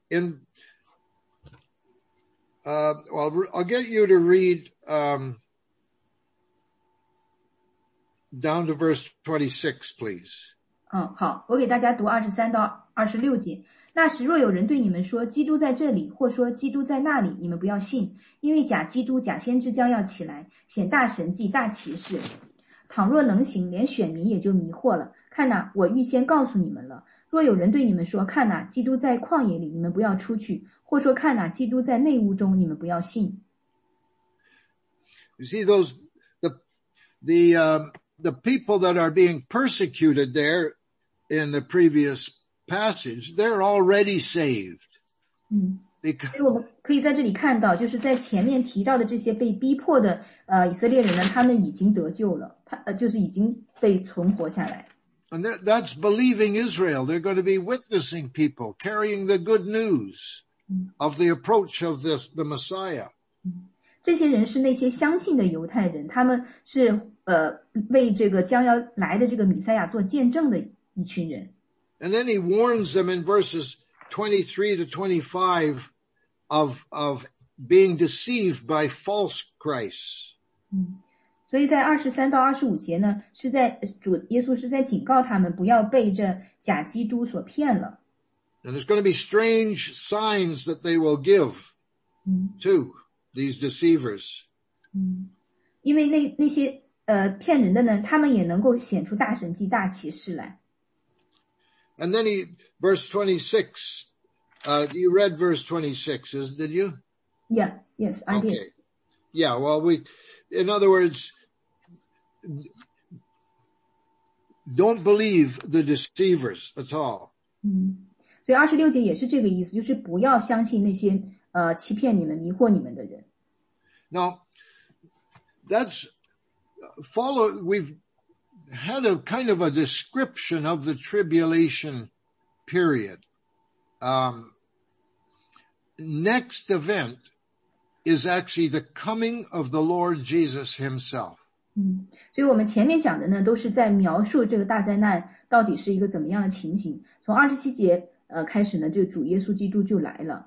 well, I'll get you to read, down to verse 26, please. 好，我给大家读23到26节。那时若有人对你们说基督在这里，或说基督在那里，你们不要信，因为假基督假先知将要起来，显大神迹大奇事。倘若能行，连选民也就迷惑了。看哪，我预先告诉你们了。若有人对你们说，看哪，基督在旷野里，你们不要出去，或说看哪，基督在内屋中，你们不要信。 You see the people that are being persecuted there in the previous passage, they're already saved. 所以我们可以在这里看到，就是在前面提到的这些被逼迫的以色列人呢，他们已经得救了，就是已经被存活下来。 And that's believing Israel. They're going to be witnessing people, carrying the good news of the approach of the Messiah. 这些人是那些相信的犹太人，他们是为这个将要来的这个弥赛亚做见证的一群人。 And then he warns them in verses 23 to 25 of being deceived by false Christs. 所以在23到25节呢，是在主耶稣是在警告他们不要被这假基督所骗了。 And there's going to be strange signs that they will give to these deceivers. 因为那些骗人的呢，他们也能够显出大神迹大奇事来。 And then verse 26, you read verse 26, did you? Yeah, yes, I did. Yeah, well, in other words, don't believe the deceivers at all. 所以26节也是这个意思，就是不要相信那些欺骗你们、迷惑你们的人。 Now, we've had a kind of a description of the tribulation period. Next event is actually the coming of the Lord Jesus himself. 所以我们前面讲的呢，都是在描述这个大灾难到底是一个怎么样的情形。从27节开始呢，就主耶稣基督就来了。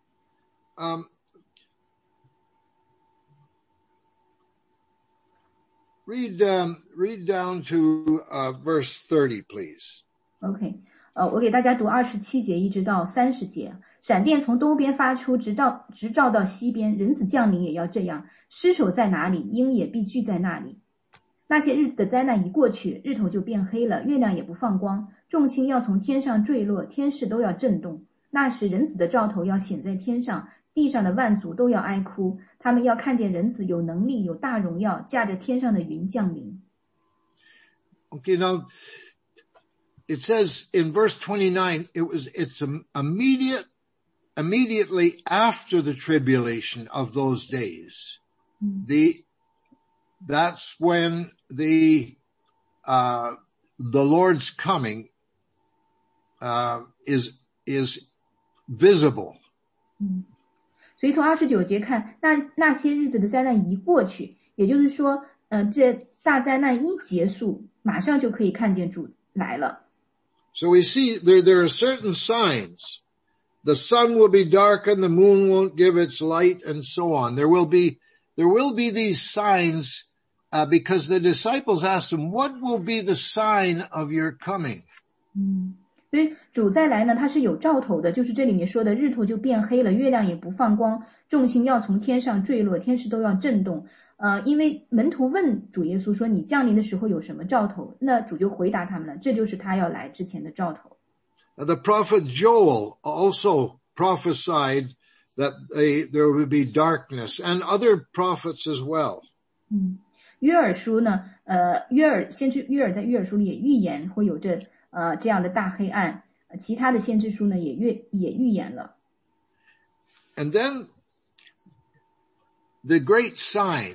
Read down to verse 30, please. OK, 我给大家读27节一直到30节。闪电从东边发出，直照到西边，人子降临也要这样。尸首在哪里，鹰也必聚在那里。那些日子的灾难一过去，日头就变黑了，月亮也不放光，众星要从天上坠落，天势都要震动。那时人子的兆头要显在天上，地上的万族都要哀哭，他们要看见人子有能力有大荣耀，驾着天上的云降临。 Okay, now it says in verse 29, it's immediately after the tribulation of those days. That's when the Lord's coming is visible. 所以从29节看，那些日子的灾难一过去，也就是说这大灾难一结束，马上就可以看见主来了。 So we see there are certain signs. The sun will be darkened, the moon won't give its light, and so on. There will be these signs because the disciples asked him, what will be the sign of your coming? 所以主再来呢，他是有兆头的，就是这里面说的日头就变黑了，月亮也不放光，众星要从天上坠落，天势都要震动。因为门徒问主耶稣说，你降临的时候有什么兆头？那主就回答他们了，这就是他要来之前的兆头。 The prophet Joel also prophesied that there would be darkness, and other prophets as well. 约珥书呢，先知约珥在约珥书里也预言会有这样的大黑暗，其他的先知书呢也预言了。 And then the great sign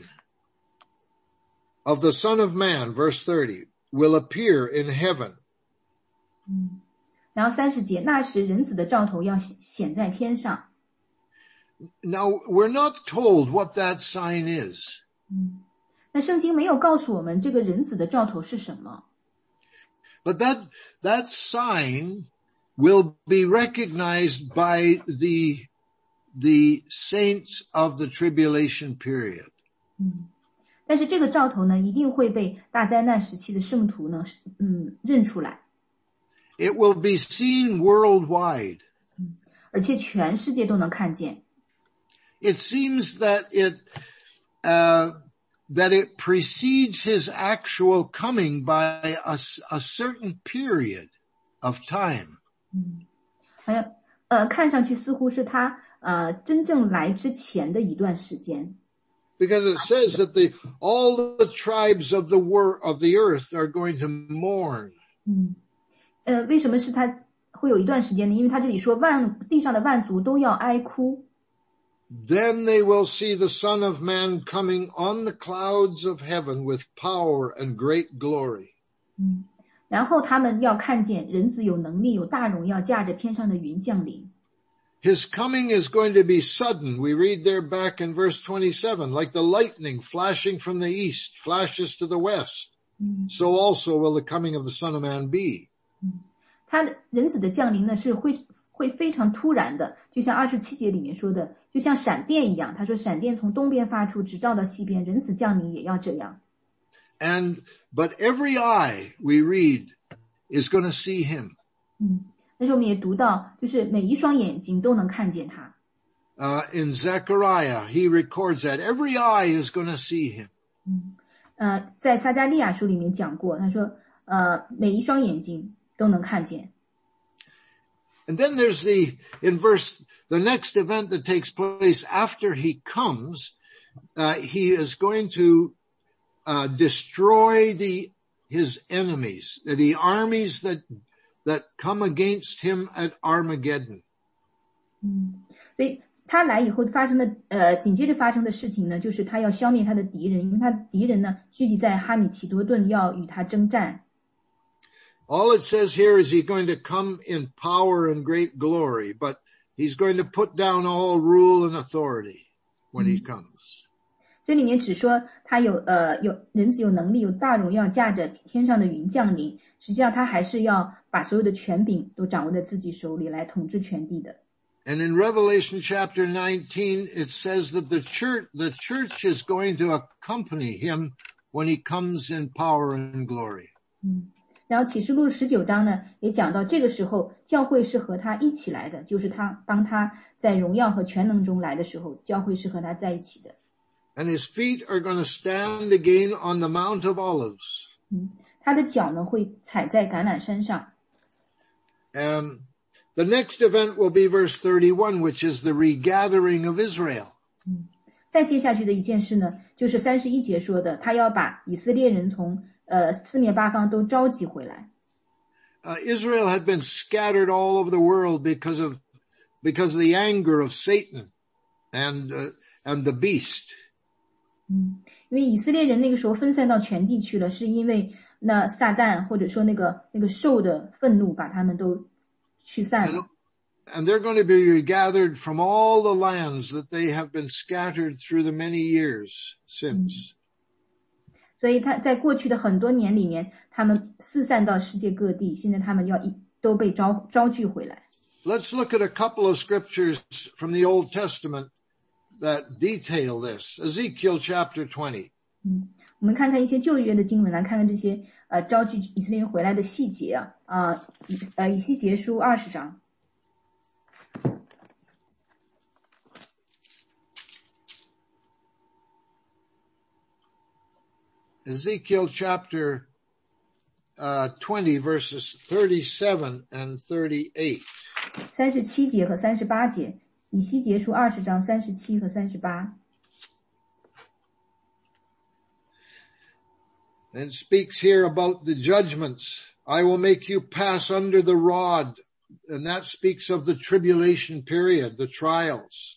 of the Son of Man, verse 30, will appear in heaven. 然后30节，那时人子的兆头要显在天上。 Now, we're not told what that sign is. 那圣经没有告诉我们这个人子的兆头是什么。 But that sign will be recognized by the saints of the tribulation period. 但是这个兆头呢，一定会被大灾难时期的圣徒呢，认出来。 It will be seen worldwide. 而且全世界都能看见。 It seems that it precedes his actual coming by a certain period of time. 看上去似乎是他真正来之前的一段时间。 Because it says that all the tribes of the earth are going to mourn. 为什么是他会有一段时间呢？因为他这里说地上的万族都要哀哭。 Then they will see the Son of Man coming on the clouds of heaven with power and great glory. 然后他们要看见人子有能力有大荣耀，驾着天上的云降临。 His coming is going to be sudden. We read there back in verse 27, like the lightning flashing from the east flashes to the west. So also will the coming of the Son of Man be. 他的人子的降临呢，是会非常突然的，就像27节里面说的，就像闪电一样。他说闪电从东边发出，直照到西边，人子降临也要这样。 But every eye we read is going to see him. 但是我们也读到，就是每一双眼睛都能看见他。 In Zechariah, he records that every eye is going to see him. 在撒迦利亚书里面讲过，他说每一双眼睛都能看见。 And then there's the next event that takes place after he comes. He is going to destroy his enemies, the armies that come against him at Armageddon. 所以他来以后发生的紧接着发生的事情呢，就是他要消灭他的敌人，因为他的敌人呢聚集在哈米奇多顿，要与他征战。 All it says here is he's going to come in power and great glory, but he's going to put down all rule and authority when he comes. 这里面只说他有人子有能力有大荣耀驾着天上的云降临，实际上他还是要把所有的权柄都掌握在自己手里来统治全地的。 And in Revelation chapter 19, it says that the church is going to accompany him when he comes in power and glory. 然后启示录19章呢，也讲到这个时候教会是和他一起来的，就是当他在荣耀和全能中来的时候，教会是和他在一起的。 And his feet are going to stand again on the Mount of Olives. 他的脚呢会踩在橄榄山上。 The next event will be verse 31, which is the regathering of Israel. 再接下去的一件事呢，就是31节说的，他要把以色列人从四面八方都召集回来。 Israel had been scattered all over the world because of the anger of Satan and the beast. 因为以色列人那个时候分散到全地去了，是因为那撒旦或者说那个兽的愤怒把他们都驱散了。 And they're going to be regathered from all the lands that they have been scattered through the many years since. 所以他在过去的很多年里面，他们四散到世界各地，现在他们都被召聚回来。 Let's look at a couple of scriptures from the Old Testament that detail this. Ezekiel chapter 20. 我们看看一些旧约的经文，来看看这些召聚以色列人回来的细节啊。以西结书20章。 Ezekiel chapter 20 verses 37 and 38. 37节和38节，以西结书20章37和38。 And speaks here about the judgments. I will make you pass under the rod. And that speaks of the tribulation period, the trials.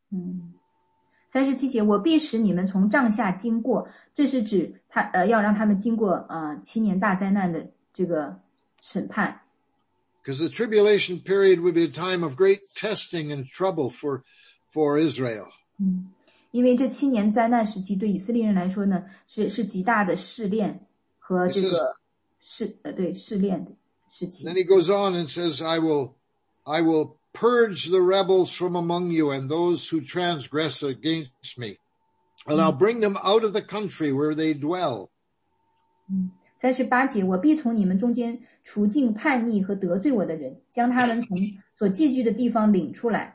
37节，我必使你们从杖下经过，这是指要让他们经过7年大灾难的这个审判。 Because the tribulation period would be a time of great testing and trouble for Israel. 因为这7年灾难时期对以色列人来说呢，是极大的试炼和这个试炼的时期。 Then he goes on and says, I will purge the rebels from among you and those who transgress against me, and I'll bring them out of the country where they dwell. 38节，我必从你们中间除尽叛逆和得罪我的人，将他们从所寄居的地方领出来。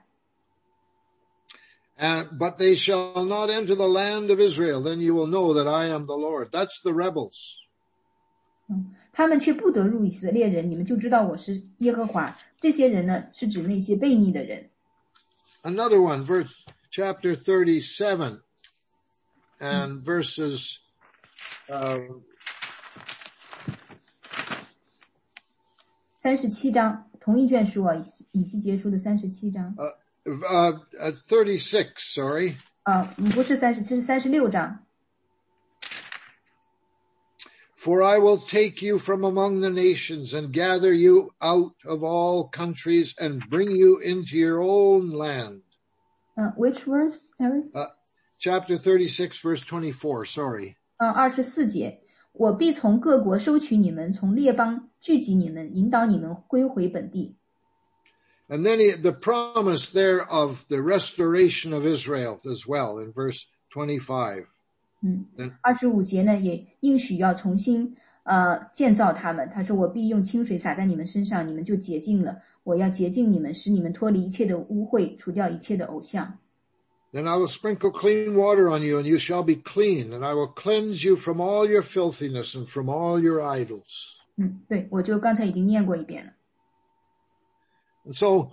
But they shall not enter the land of Israel. Then you will know that I am the Lord. That's the rebels. 他们却不得入以色列人，你们就知道我是耶和华。这些人呢，是指那些悖逆的人。 Another one, chapter 37 and verses 37章，同一卷书以西结书的37章。 36, sorry. 不是30，这是36章。 For I will take you from among the nations and gather you out of all countries and bring you into your own land. Which verse, Harry? Chapter 36, verse 24, sorry. 24节，我必从各国收取你们，从列邦聚集你们，引导你们归回本地。 And then the promise there of the restoration of Israel as well in verse 25. 25节呢也应许要重新建造他们。他说我必用清水洒在你们身上，你们就洁净了。我要洁净你们，使你们脱离一切的污秽，除掉一切的偶像。 Then I will sprinkle clean water on you, and you shall be clean, and I will cleanse you from all your filthiness and from all your idols. 对，我就刚才已经念过一遍了。 And so,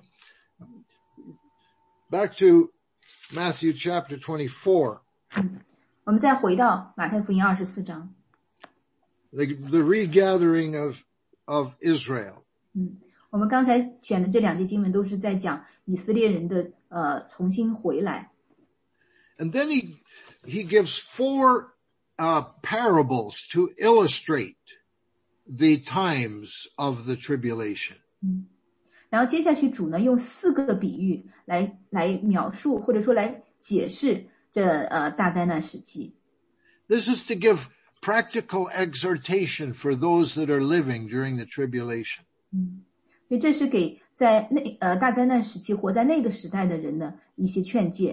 back to Matthew chapter 24. 我们再回到马太福音24章。 The regathering of Israel. 我们刚才选的这两节经文都是在讲以色列人的重新回来。 And then he gives 4 parables to illustrate the times of the tribulation. 然后接下去主呢用4个比喻来描述或者说来解释这大灾难时期。 This is to give practical exhortation for those that are living during the tribulation. 所以这是给在大灾难时期活在那个时代的人的一些劝诫。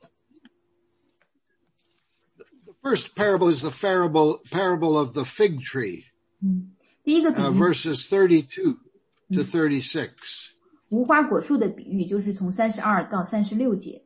The first parable is the parable of the fig tree. 第一个比喻 verses 32 to 36. 无花果树的比喻就是从32到36节。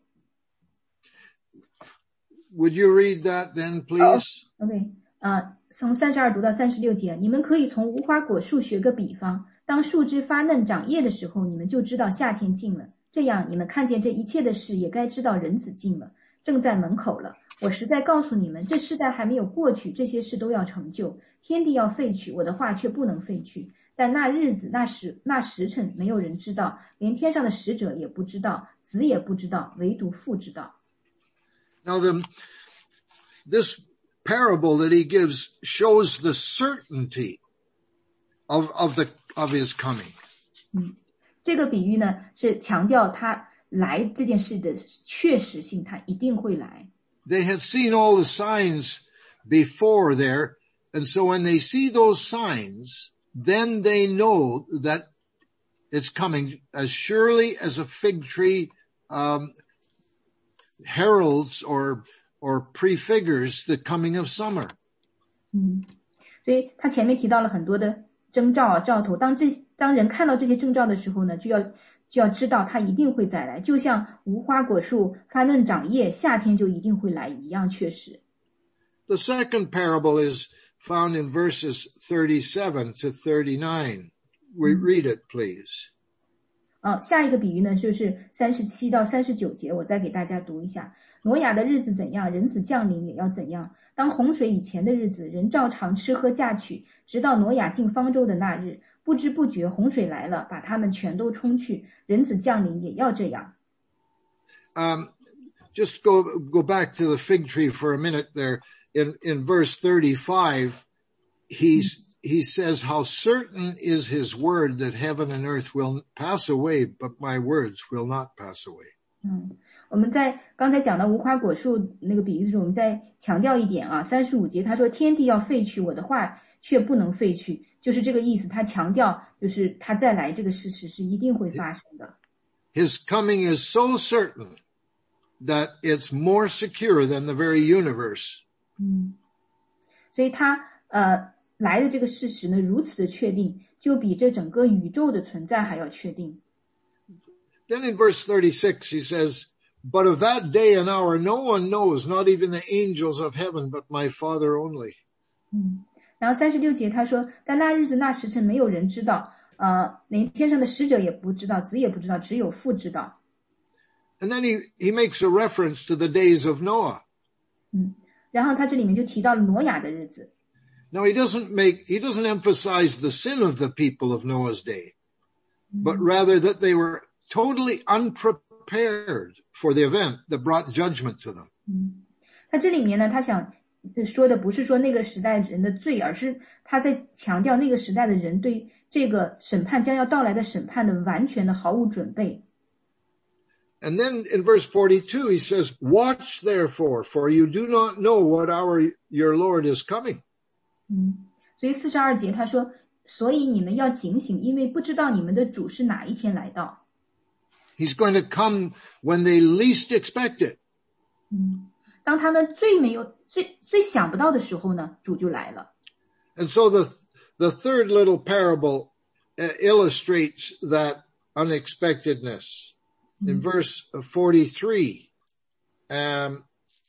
Would you read that then, please? OK, 从32读到36节，你们可以从无花果树学个比方，当树枝发嫩长叶的时候，你们就知道夏天近了。这样，你们看见这一切的事，也该知道人子近了，正在门口了。我实在告诉你们，这世代还没有过去，这些事都要成就。天地要废去，我的话却不能废去。但那日子、那时辰，没有人知道，连天上的使者也不知道，子也不知道，唯独父知道。 Now this parable that he gives shows the certainty of his coming. 这个比喻呢，是强调他来这件事的确实性，他一定会来。 They had seen all the signs before there, and so when they see those signs, then they know that it's coming as surely as a fig tree heralds or prefigures the coming of summer. 所以他前面提到了很多的征兆兆头，当人看到这些征兆的时候呢，就要知道他一定会再来，就像无花果树发嫩长叶，夏天就一定会来一样确实。 The second parable is found in verses 37 to 39. We read it, please. 下一个比喻呢，就是37到39节，我再给大家读一下。挪亚的日子怎样，人子降临也要怎样。当洪水以前的日子，人照常吃喝嫁娶，直到挪亚进方舟的那日，不知不觉洪水来了，把他们全都冲去。人子降临也要这样。 Just go back to the fig tree for a minute there. In verse 35, he says, how certain is his word that heaven and earth will pass away, but my words will not pass away. 我们在刚才讲到无花果树那个比喻的时候，我们再强调一点啊，35节他说天地要废去，我的话却不能废去，就是这个意思。他强调就是他再来这个事实是一定会发生的。 His coming is so certain that it's more secure than the very universe. 所以他来的这个事实呢，如此的确定，就比这整个宇宙的存在还要确定。 Then in verse 36 he says, but of that day and hour no one knows, not even the angels of heaven, but my Father only. 然后36节他说，但那日子那时辰没有人知道，连天上的使者也不知道，子也不知道，只有父知道。 And then he makes a reference to the days of Noah. 然后他这里面就提到了挪亚的日子。 Now he doesn't emphasize the sin of the people of Noah's day, but rather that they were totally unprepared for the event that brought judgment to them. 他这里面呢，他想说的不是说那个时代人的罪，而是他在强调那个时代的人对这个审判将要到来的审判的完全的毫无准备。 And then in verse 42 he says, watch therefore, for you do not know what hour your Lord is coming. 所以42节他说，所以你们要警醒，因为不知道你们的主是哪一天来到。 He's going to come when they least expect it. 当他们最想不到的时候呢，主就来了。 And so the third little parable illustrates that unexpectedness in verse 43 and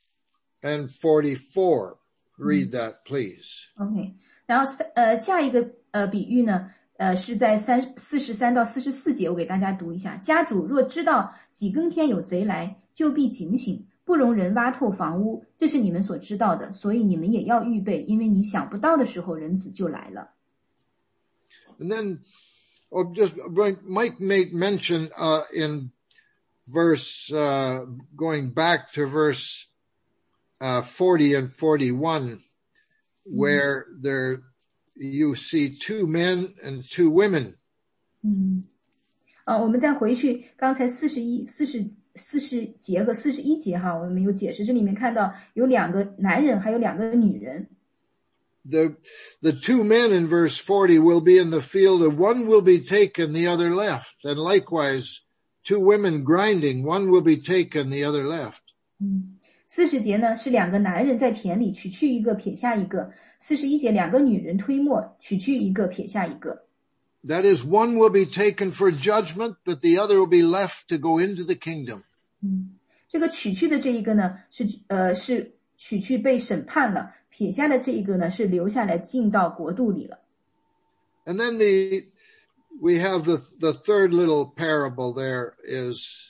44. Read that, please. OK. 然后下一个比喻呢，是在43到44节，我给大家读一下。家主若知道几更天有贼来，就必警醒，不容人挖透房屋，这是你们所知道的，所以你们也要预备，因为你想不到的时候，人子就来了。 And then, Mike made mention in verse, going back to verse 40 and 41, where you see 2 men and 2 women. 我们再回去刚才41 40节和41节哈，我们有解释，这里面看到有2个男人还有2个女人。 The 2 men in verse 40 will be in the field, and one will be taken, the other left. And likewise, 2 women grinding, one will be taken, the other left. 40节呢是2个男人在田里，取去一个撇下一个。41节2个女人推磨，取去一个撇下一个。 That is, one will be taken for judgment, but the other will be left to go into the kingdom. 这个取去的这一个呢是取去被审判了，撇下的这一个呢是留下来进到国度里了。 And then we have the third little parable there is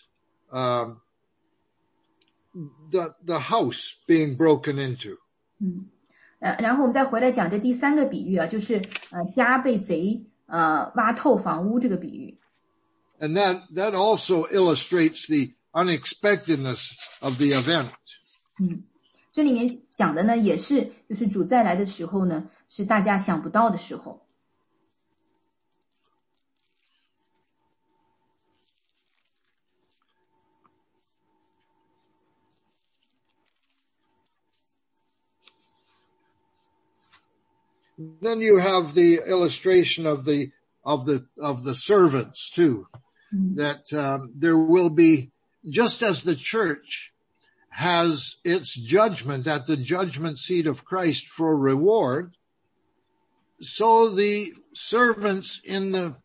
the house being broken into. 然后我们再回来讲这第3个比喻啊，就是家被贼挖透房屋这个比喻。 And that also illustrates the unexpectedness of the event. 这里面讲的呢也是就是主再来的时候呢是大家想不到的时候。 Then you have the illustration of the servants too, that there will be, just as the church has its judgment at the judgment seat of Christ for reward, so the servants in the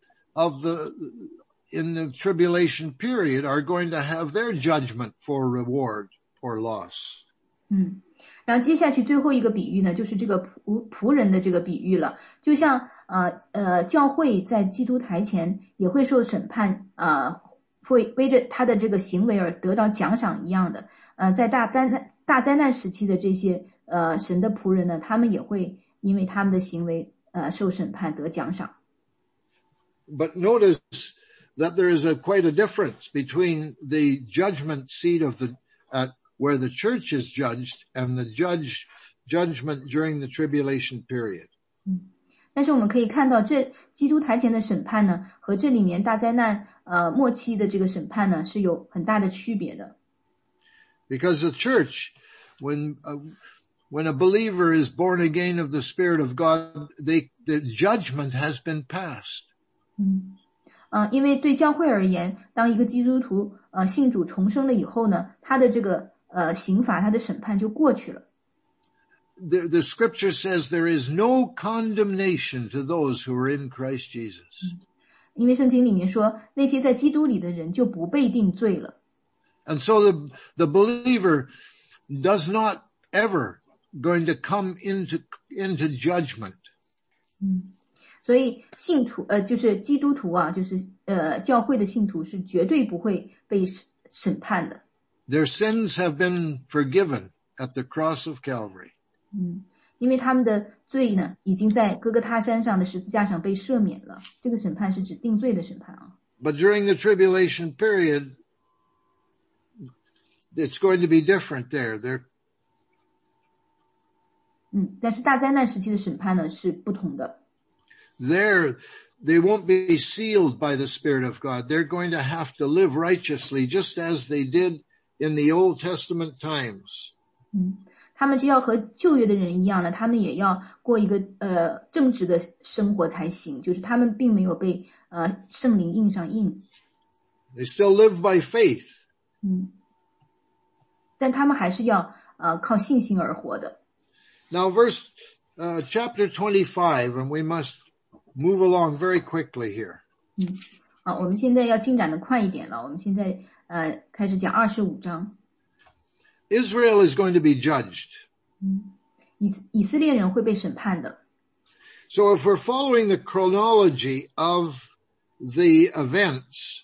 tribulation period are going to have their judgment for reward or loss. 然后接下去最后一个比喻呢，就是这个仆人的这个比喻了。就像教会在基督台前也会受审判，会为着他的这个行为而得到奖赏一样的。在大灾难时期的这些神的仆人呢，他们也会因为他们的行为受审判得奖赏。 But notice that there is quite a difference between the judgment seat of where the church is judged and the judgment during the tribulation period. 但是我们可以看到这基督台前的审判呢和这里面大灾难末期的这个审判呢是有很大的区别的。 Because the church, when a believer is born again of the Spirit of God, the judgment has been passed. 因为对教会而言，当一个基督徒信主重生了以后呢，他的这个刑罚，他的审判就过去了。 The scripture says there is no condemnation to those who are in Christ Jesus. 因为圣经里面说，那些在基督里的人就不被定罪了。 And so the believer does not ever going to come into judgment. 所以信徒就是基督徒啊，就是教会的信徒是绝对不会被审判的。 Their sins have been forgiven at the cross of Calvary. 因为他们的罪呢，已经在哥哥他山上的十字架上被赦免了。这个审判是指定罪的审判啊。 But during the tribulation period, it's going to be different there. 但是大灾难时期的审判呢是不同的。 There, they won't be sealed by the Spirit of God. They're going to have to live righteously, just as they did in the Old Testament times. 他们就要和旧约的人一样呢，他们也要过一个正直的生活才行，就是他们并没有被圣灵印上印。 They still live by faith. 但他们还是要靠信心而活的。 Now chapter 25, and we must move along very quickly here. 我们现在要进展的快一点了，我们现在开始讲25章。 Israel is going to be judged. 以色列人会被审判的。 So if we're following the chronology of the events,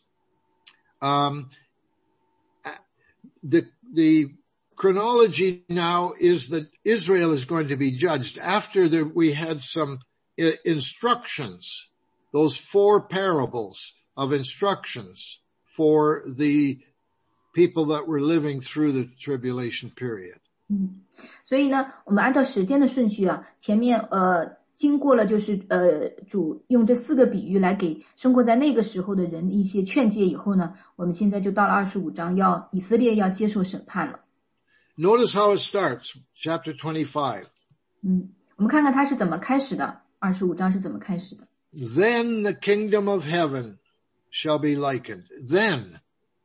the chronology now is that Israel is going to be judged after we had some instructions, those 4 parables of instructions for the people that were living through the tribulation period. 所以呢，我们按照时间的顺序啊，前面经过了就是主用这4个比喻来给生活在那个时候的人一些劝诫以后呢，我们现在就到了25章，以色列要接受审判了。 Notice how it starts, chapter 25. 我们看看它是怎么开始的，25章是怎么开始的。 Then the kingdom of heaven shall be likened. Then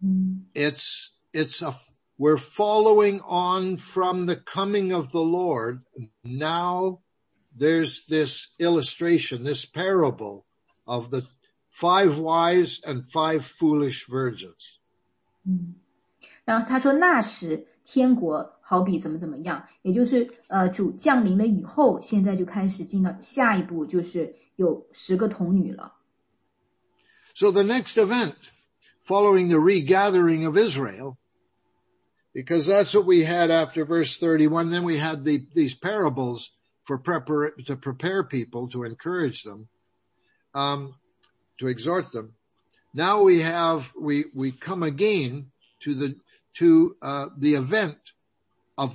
we're following on from the coming of the Lord. Now there's this illustration, this parable of the 5 wise and 5 foolish virgins. 然后他说那时天国好比怎么怎么样，也就是主降临了以后，现在就开始进到下一步，就是有10个童女了。 So the next event following the regathering of Israel, because that's what we had after verse 31, then we had these parables to prepare people, to encourage them, to exhort them. Now we come again to the event of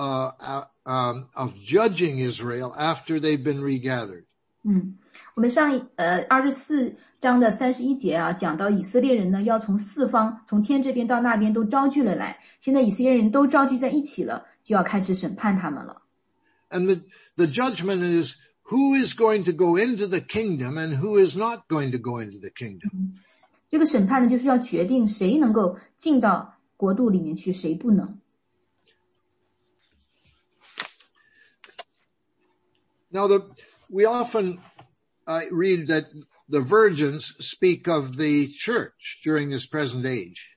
judging Israel after they've been regathered. 我们上24章的31节啊，讲到以色列人呢要从4方，从天这边到那边都招聚了来，现在以色列人都招聚在一起了，就要开始审判他们了。 And the judgment is who is going to go into the kingdom and who is not going to go into the kingdom. 这个审判呢，就是要决定谁能够进到国度里面去，谁不能。 Now we often read that the virgins speak of the church during this present age.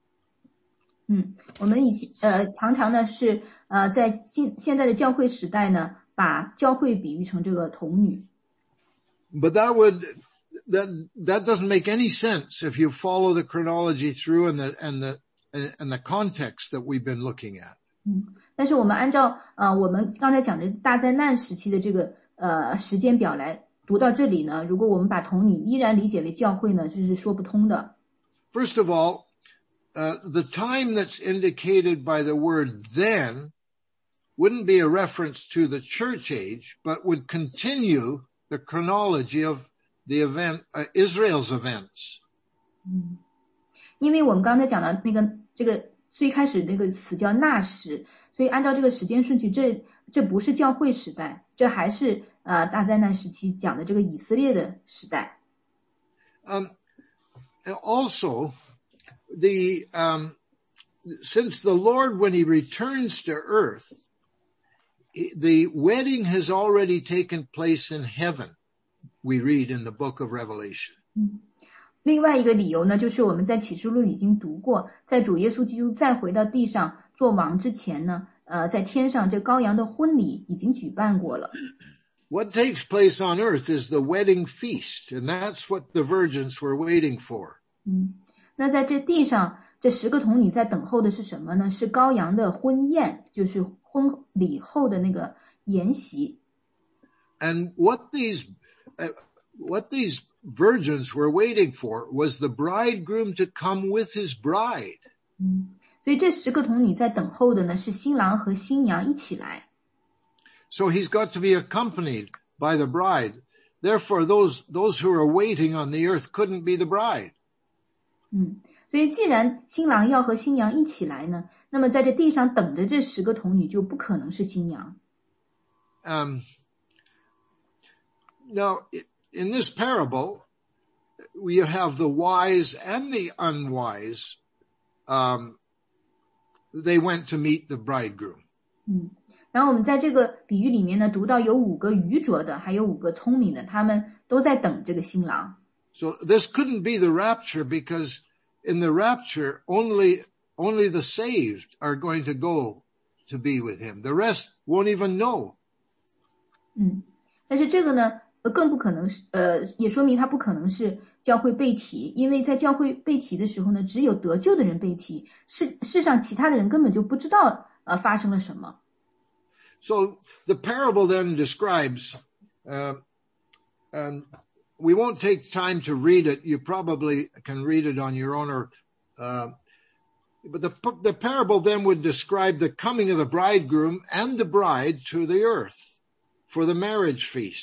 我们常常呢是在现在的教会时代呢，把教会比喻成这个童女。 But that doesn't make any sense if you follow the chronology through and the context that we've been looking at. 但是我们按照我们刚才讲的大灾难时期的这个时间表来读到这里呢，如果我们把童女依然理解为教会呢，这是说不通的。 First of all, the time that's indicated by the word then wouldn't be a reference to the church age, but would continue the chronology of the event, Israel's events. 因为我们刚才讲到这个最开始那个词叫那时，所以按照这个时间顺序，这不是教会时代，这还是大灾难时期讲的这个以色列的时代。 And also, since the Lord, when he returns to earth, the wedding has already taken place in heaven, we read in the book of Revelation. 另外一个理由呢，就是我们在启示录已经读过，在主耶稣基督再回到地上做王之前呢，在天上这羔羊的婚礼已经举办过了。 What takes place on earth is the wedding feast, and that's what the virgins were waiting for. 那在这地上，这10个童女在等候的是什么呢？是羔羊的婚宴，就是婚礼后的那个筵席。 And what these virgins were waiting for was the bridegroom to come with his bride. 所以这10个童女在等候的呢，是新郎和新娘一起来。 So he's got to be accompanied by the bride. Therefore, those who are waiting on the earth couldn't be the bride. 所以既然新郎要和新娘一起来呢，那么在这地上等着这10个童女就不可能是新娘。 Now, in this parable, we have the wise and the unwise. They went to meet the bridegroom. 然后我们在这个比喻里面呢，读到有5个愚拙的，还有5个聪明的，他们都在等这个新郎。 So this couldn't be the rapture, because in the rapture, only the saved are going to go to be with him. The rest won't even know. 但是这个呢，更不可能是也说明它不可能是教会被提，因为在教会被提的时候呢，只有得救的人被提，世上其他的人根本就不知道发生了什么。 So the parable then describes, and we won't take time to read it. You probably can read it on your own, but the parable then would describe the coming of the bridegroom and the bride to the earth for the marriage feast.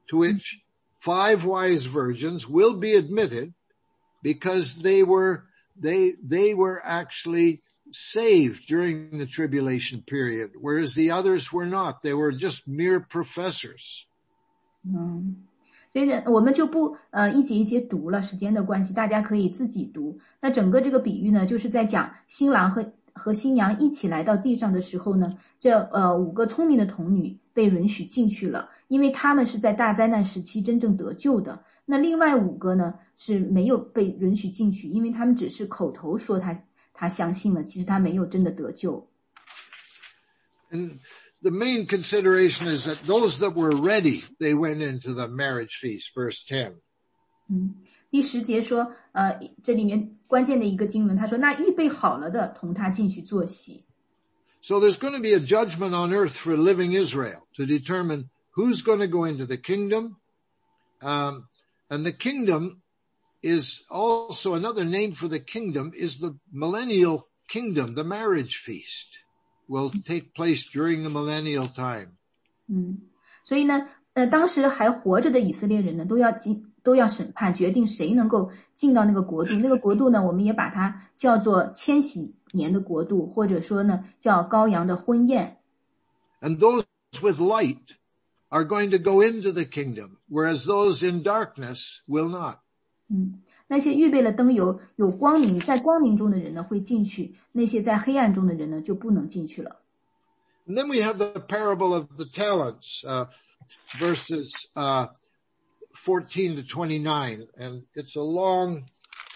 to which 5 wise virgins will be admitted because they were actually saved during the tribulation period, whereas the others were not. They were just mere professors. 所以我们就不一节一节读了，时间的关系，大家可以自己读。那整个这个比喻呢，就是在讲新郎和新娘一起来到地上的时候呢，这5个聪明的童女被允许进去了，因为他们是在大灾难时期真正得救的。那另外5个呢是没有被允许进去，因为他们只是口头说他相信了，其实他没有真的得救。 And the main consideration is that those that were ready, they went into the marriage feast, verse 10. 第10节说，这里面关键的一个经文，他说，那预备好了的，同他进去做喜。 So there's going to be a judgment on earth for living Israel to determine who's going to go into the kingdom. And the kingdom is also another name for the kingdom is the millennial kingdom. The marriage feast will take place during the millennial time. 所以呢，当时还活着的以色列人呢，都要审判，决定谁能够进到那个国度。那个国度呢，我们也把它叫做千禧年的国度，或者说呢，叫羔羊的婚宴。 And those with light are going to go into the kingdom, whereas those in darkness will not. 那些预备了灯油有光明在光明中的人呢会进去，那些在黑暗中的人呢就不能进去了。 And then we have the parable of the talents, verses 14 to 29, and it's a long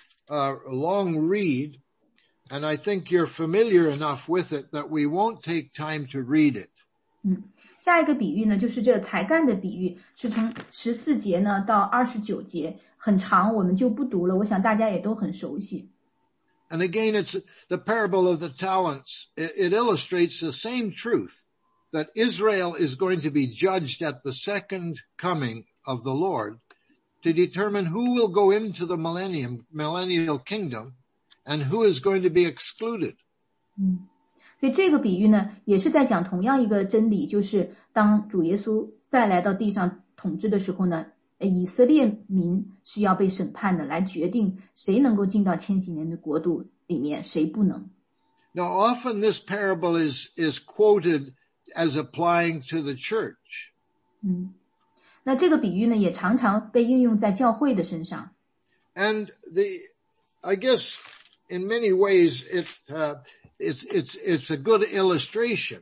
read, and I think you're familiar enough with it that we won't take time to read it. 下一个比喻呢，就是这个才干的比喻，是从14节呢到29节，很长，我们就不读了。我想大家也都很熟悉。 And again, it's the parable of the talents. It illustrates the same truth that Israel is going to be judged at the second coming of the Lord to determine who will go into the millennial kingdom and who is going to be excluded. 所以这个比喻呢，也是在讲同样一个真理，就是当主耶稣再来到地上统治的时候呢，以色列民是要被审判的，来决定谁能够进到千禧年的国度里面，谁不能。 Now, often this parable is quoted as applying to the church. 那这个比喻呢，也常常被应用在教会的身上。 And I guess in many ways it's a good illustration.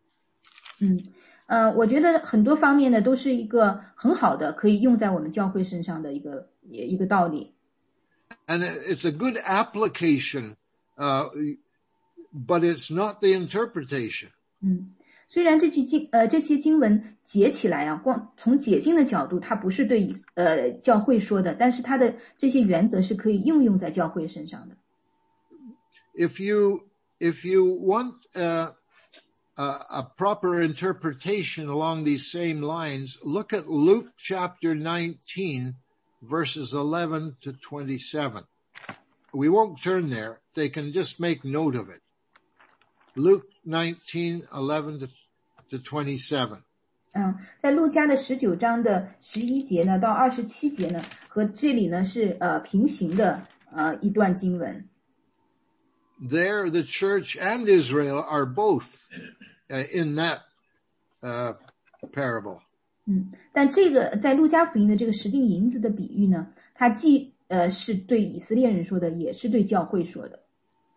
我觉得很多方面呢，都是一个很好的可以用在我们教会身上的一个道理。 And it's a good application, but it's not the interpretation. 虽然这些经文解起来啊，光从解经的角度，它不是对教会说的，但是它的这些原则是可以应用在教会身上的。 If you want a proper interpretation along these same lines, look at Luke chapter 19, verses 11 to 27. We won't turn there. They can just make note of it. Luke 19, 11 to 27. 在路加的19章的11节呢到27节呢，和这里呢是平行的一段经文。 There, the church and Israel are both in that parable. 但这个在路加福音的这个10锭银子的比喻呢，它既是对以色列人说的，也是对教会说的。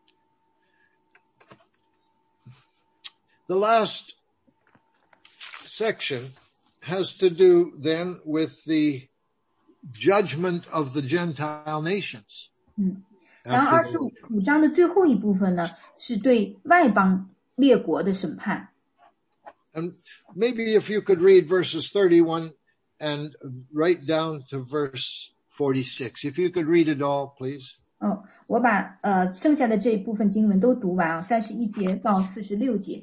The last section has to do then with the judgment of the Gentile nations. 然后25章的最后一部分呢，是对外邦列国的审判。 And maybe if you could read verses 31 and right down to verse 46. If you could read it all, please. 我把剩下的这一部分经文都读完啊，31节到46节。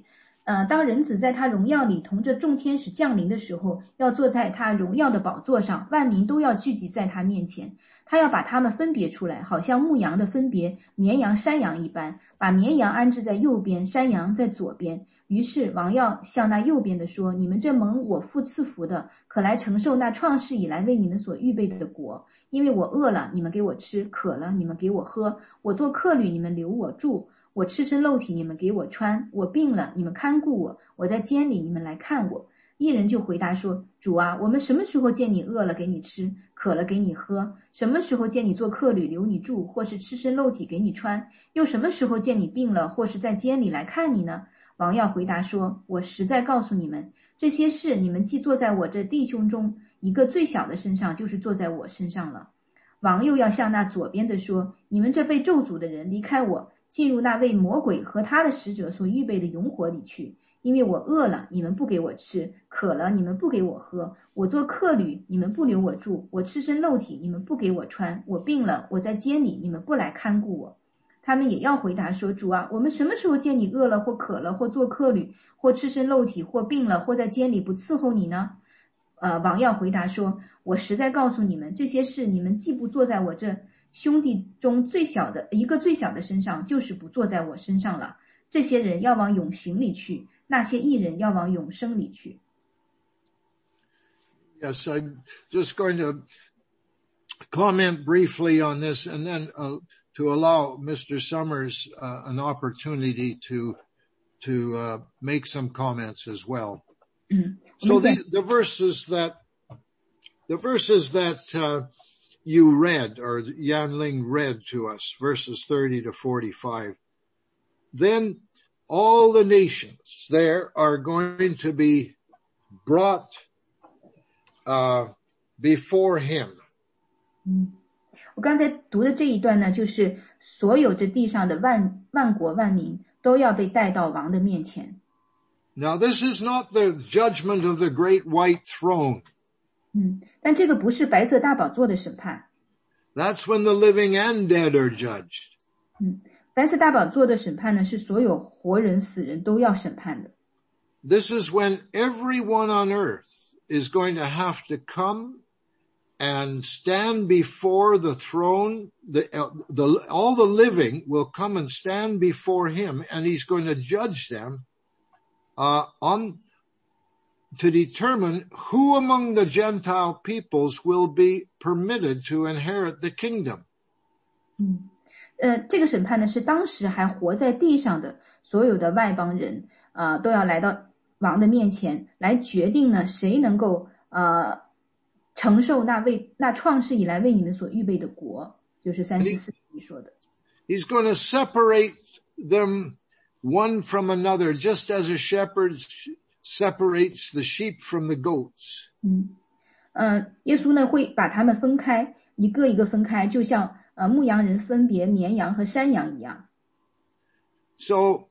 当人子在他荣耀里同着众天使降临的时候，要坐在他荣耀的宝座上，万民都要聚集在他面前。他要把他们分别出来，好像牧羊的分别绵羊山羊一般，把绵羊安置在右边，山羊在左边。于是王要向那右边的说，你们这蒙我父赐福的，可来承受那创世以来为你们所预备的国。因为我饿了，你们给我吃；渴了，你们给我喝；我做客旅，你们留我住；我赤身露体，你们给我穿；我病了，你们看顾我；我在监里，你们来看我。一人就回答说，主啊，我们什么时候见你饿了给你吃，渴了给你喝？什么时候见你做客旅留你住，或是赤身露体给你穿？又什么时候见你病了，或是在监里来看你呢？王要回答说，我实在告诉你们，这些事你们既坐在我这弟兄中一个最小的身上，就是坐在我身上了。王又要向那左边的说，你们这被咒诅的人，离开我，进入那为魔鬼和他的使者所预备的永火里去。因为我饿了，你们不给我吃；渴了，你们不给我喝；我做客旅，你们不留我住；我赤身露体，你们不给我穿；我病了，我在监里，你们不来看顾我。他们也要回答说，主啊，我们什么时候见你饿了或渴了或做客旅或赤身露体或病了或在监里不伺候你呢？王要回答说，我实在告诉你们，这些事你们既不坐在我这兄弟中最小的一个最小的身上，就是不坐在我身上了。这些人要往永刑里去，那些义人要往永生里去。 Yes, I'm just going to comment briefly on this and then to allow Mr. Summers an opportunity to make some comments as well. So the verses that you read, or Yan Ling read to us, verses 30 to 45, then all the nations there are going to be brought before him. 我刚才读的这一段呢，就是所有这地上的万国万民都要被带到王的面前。 Now this is not the judgment of the great white throne. 但这个不是白色大宝座的审判。 That's when the living and dead are judged. 白色大宝座的审判呢，是所有活人死人都要审判的。 This is when everyone on earth is going to have to come and stand before the throne. All the living will come and stand before him, and he's going to judge them to determine who among the Gentile peoples will be permitted to inherit the kingdom. 这个审判呢，是当时还活在地上的所有的外邦人都要来到王的面前，来决定呢谁能够承受那创世以来为你们所预备的国，就是34节说的。 He's going to separate them one from another, just as a shepherd separates the sheep from the goats. 耶稣呢会把他们分开，一个一个分开，就像牧羊人分别绵羊和山羊一样。 So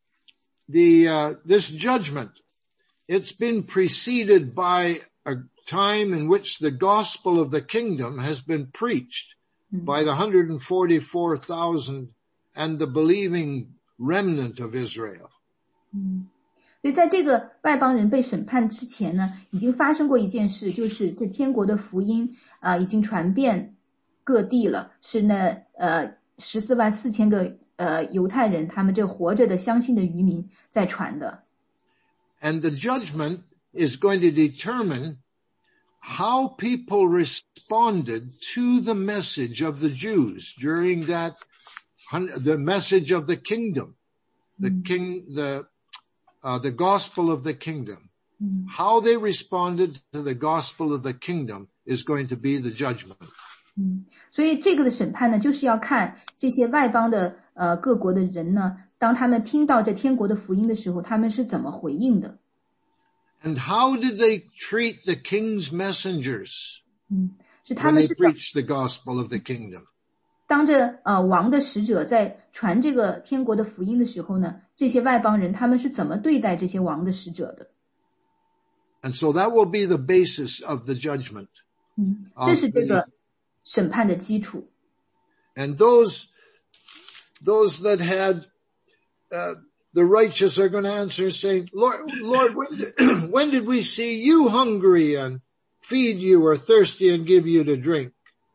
this judgment, it's been preceded by a time in which the gospel of the kingdom has been preached by the 144,000 and the believing remnant of Israel. 所以在这个外邦人被审判之前呢，已经发生过一件事，就是这天国的福音已经传遍各地了，是那144000个犹太人，他们这活着的相信的渔民在传的。 And the judgment is going to determine how people responded to the message of the Jews during the message of the kingdom, the gospel of the kingdom. How they responded to the gospel of the kingdom is going to be the judgment. 所以这个的审判呢，就是要看这些外邦的各国的人呢，当他们听到这天国的福音的时候，他们是怎么回应的。 And how did they treat the king's messengers when they preached the gospel of the kingdom? 当着王的使者在传这个天国的福音的时候呢，这些外邦人他们是怎么对待这些王的使者的？ And so that will be the basis of the judgment. 这是这个审判的基础。 the righteous are going to answer saying, Lord, when did we see you hungry and feed you, or thirsty and give you to drink?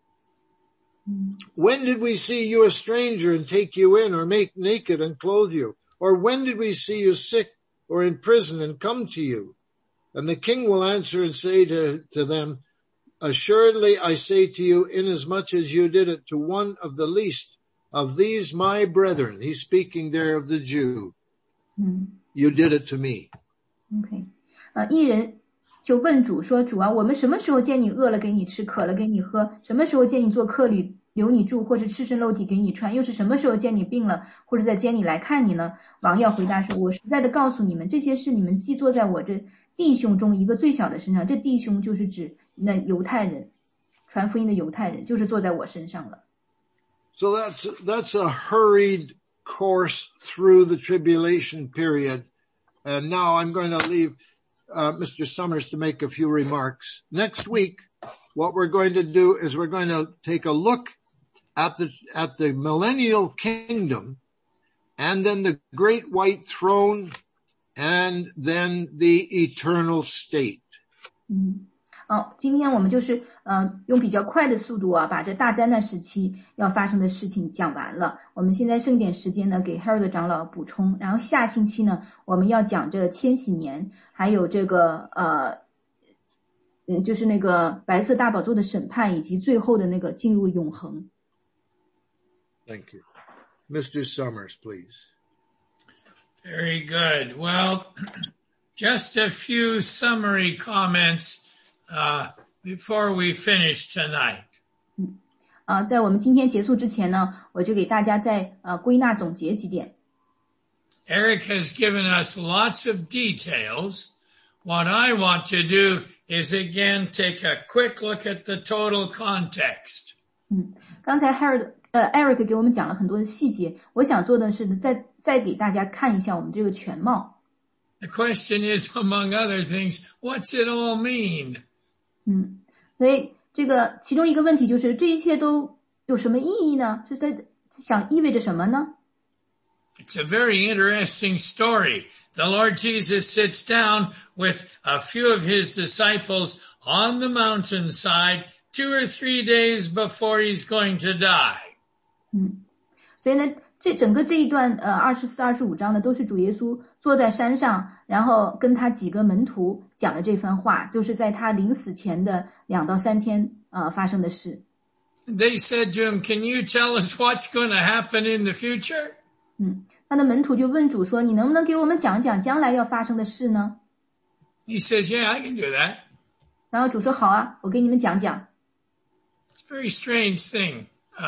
When did we see you a stranger and take you in, or make naked and clothe you? Or when did we see you sick or in prison and come to you? And the king will answer and say to them, assuredly I say to you, inasmuch as you did it to one of the least of these my brethren, he's speaking there of the Jew, you did it to me. Okay. 一人就问主说，主啊，我们什么时候见你饿了给你吃，渴了给你喝，什么时候见你做客旅留你住，或是赤身露体给你穿，又是什么时候见你病了，或者在监里来看你呢？王要回答说，我实在的告诉你们，这些事你们既做在我这弟兄中一个最小的身上，这弟兄就是指那犹太人，传福音的犹太人，就是做在我身上了。 So that's a hurried course through the tribulation period. And now I'm going to leave Mr. Summers to make a few remarks. Next week, what we're going to do is we're going to take a look at the millennial kingdom, and then the great white throne, and then the eternal state. 今天我们就是用比较快的速度把这大灾难时期要发生的事情讲完了。我们现在剩点时间呢，给 Harold 长老补充。然后下星期呢，我们要讲这千禧年，还有这个就是那个白色大宝座的审判，以及最后的那个进入永恒。 Thank you. Mr. Summers, please. Very good. Well, just a few summary comments.Before we finish tonight. 在我们今天结束之前呢，我就给大家再归纳总结几点。 Eric has given us lots of details. What I want to do is again take a quick look at the total context. 刚才 Eric 给我们讲了很多的细节，我想做的是再给大家看一下我们这个全貌。 The question is, among other things, what's it all mean? 所以这个其中一个问题就是这一切都有什么意义呢？是在想意味着什么呢？ It's a very interesting story. The Lord Jesus sits down with a few of his disciples on the mountainside 2 or 3 days before he's going to die. 所以呢，整个这一段24、25章呢，都是主耶稣坐在山上，然后跟他几个门徒讲的这番话，就是在他临死前的2到3天发生的事。 They said to him, "Can you tell us what's going to happen in the future?" 他的门徒就问主说：“你能不能给我们讲讲将来要发生的事呢？” He says, "Yeah, I can do that." 然后主说：“好啊，我给你们讲讲。” Very strange thing.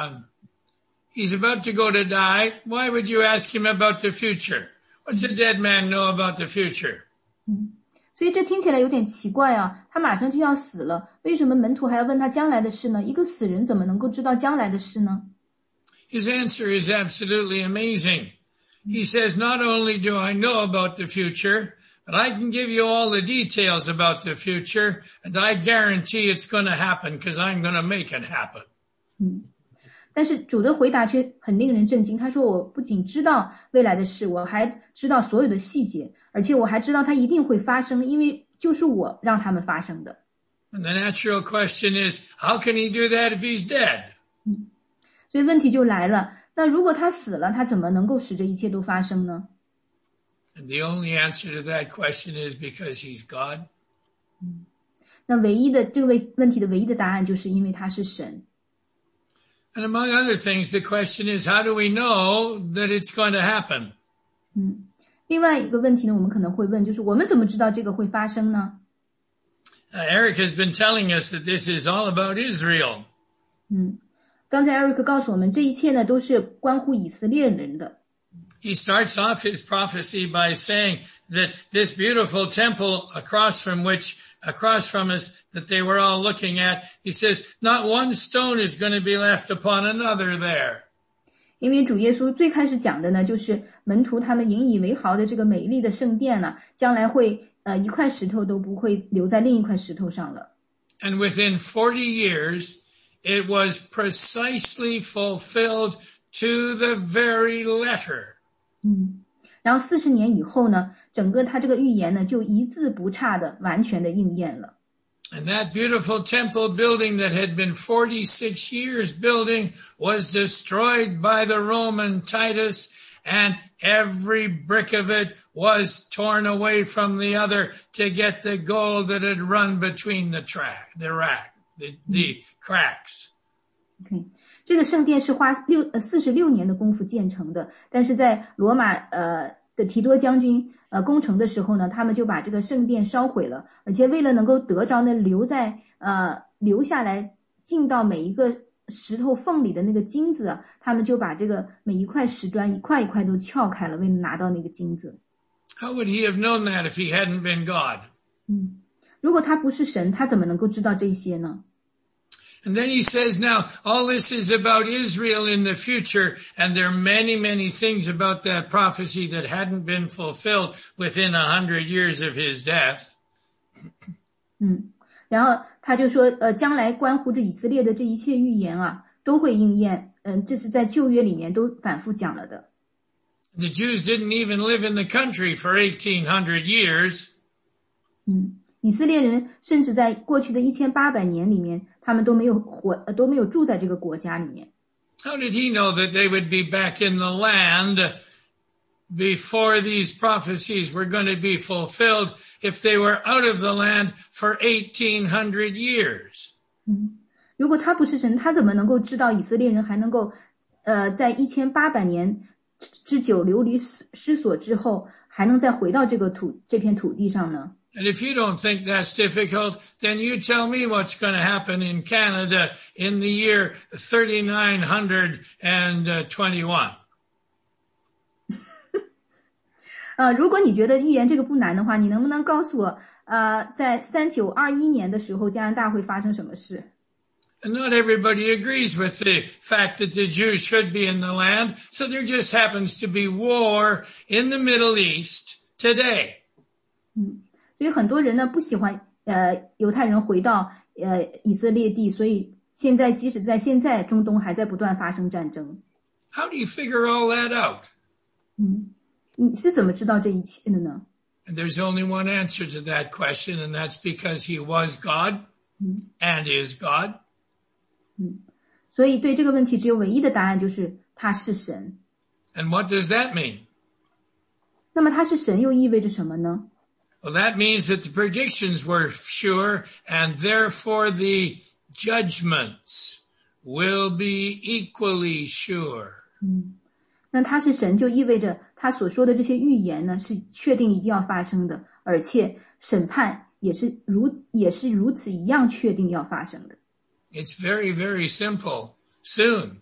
He's about to go to die. Why would you ask him about the future? What's a dead man know about the future? 所以这听起来有点奇怪啊，他马上就要死了，为什么门徒还要问他将来的事呢？一个死人怎么能够知道将来的事呢？ His answer is absolutely amazing. He says, not only do I know about the future, but I can give you all the details about the future, and I guarantee it's going to happen because I'm going to make it happen. 但是主的回答却很令人震惊，他说我不仅知道未来的事，我还知道所有的细节，而且我还知道它一定会发生，因为就是我让他们发生的。 And the natural question is, how can he do that if he's dead? 所以问题就来了，那如果他死了，他怎么能够使这一切都发生呢？ And the only answer to that question is because he's God. 那唯一的这个问题的唯一的答案就是因为他是神。 And among other things, the question is, how do we know that it's going to happen? 另外一个问题呢，我们可能会问，就是我们怎么知道这个会发生呢？ Eric has been telling us that this is all about Israel. 刚才 Eric 告诉我们，这一切呢都是关乎以色列人的。 He starts off his prophecy by saying that this beautiful temple across from us that they were all looking at, he says, not one stone is going to be left upon another there. 因为主耶稣最开始讲的呢，就是门徒他们引以为豪的这个美丽的圣殿呢，将来会一块石头都不会留在另一块石头上了。 And within 40 years, it was precisely fulfilled to the very letter. 然后40年以后呢，整个他这个预言呢就一字不差的完全的应验了。 And that beautiful temple building that had been 46 years building was destroyed by the Roman Titus, and every brick of it was torn away from the other to get the gold that had run between the cracks. Okay. 这个圣殿是花46年的功夫建成的，但是在罗马的提多将军攻城的时候呢，他们就把这个圣殿烧毁了，而且为了能够得着呢留下来进到每一个石头缝里的那个金子啊，他们就把这个每一块石砖一块一块都撬开了，为了拿到那个金子。 How would he have known that if he hadn't been God? 如果他不是神，他怎么能够知道这些呢？ And then he says, now, all this is about Israel in the future, and there are many, many things about that prophecy that hadn't been fulfilled within 100 years of his death. 然后他就说，将来关乎着以色列的这一切预言啊，都会应验。这是在旧约里面都反复讲了的。 The Jews didn't even live in the country for 1800 years. 以色列人甚至在过去的1800年里面，他们都没有住在这个国家里面。 How did he know that they would be back in the land before these prophecies were going to be fulfilled if they were out of the land for 1800 years? 如果他不是神，他怎么能够知道以色列人还能够在1800年之久流离失所之后，还能再回到这片土地上呢？ And if you don't think that's difficult, then you tell me what's going to happen in Canada in the year 3921. 如果你觉得预言这个不难的话，你能不能告诉我，在3921年的时候，加拿大会发生什么事？ And not everybody agrees with the fact that the Jews should be in the land, so there just happens to be war in the Middle East today. 所以很多人呢不喜欢犹太人回到以色列地，所以即使在现在中东还在不断发生战争。 How do you figure all that out? 你是怎么知道这一切的呢？ And there's only one answer to that question, and that's because he was God and is God. 所以对这个问题只有唯一的答案，就是他是神。 And what does that mean? 那么他是神又意味着什么呢？ Well, that means that the predictions were sure, and therefore the judgments will be equally sure. 那他是神就意味着他所说的这些预言呢是确定一定要发生的，而且审判也是如此一样确定要发生的。 It's very, very simple. Soon,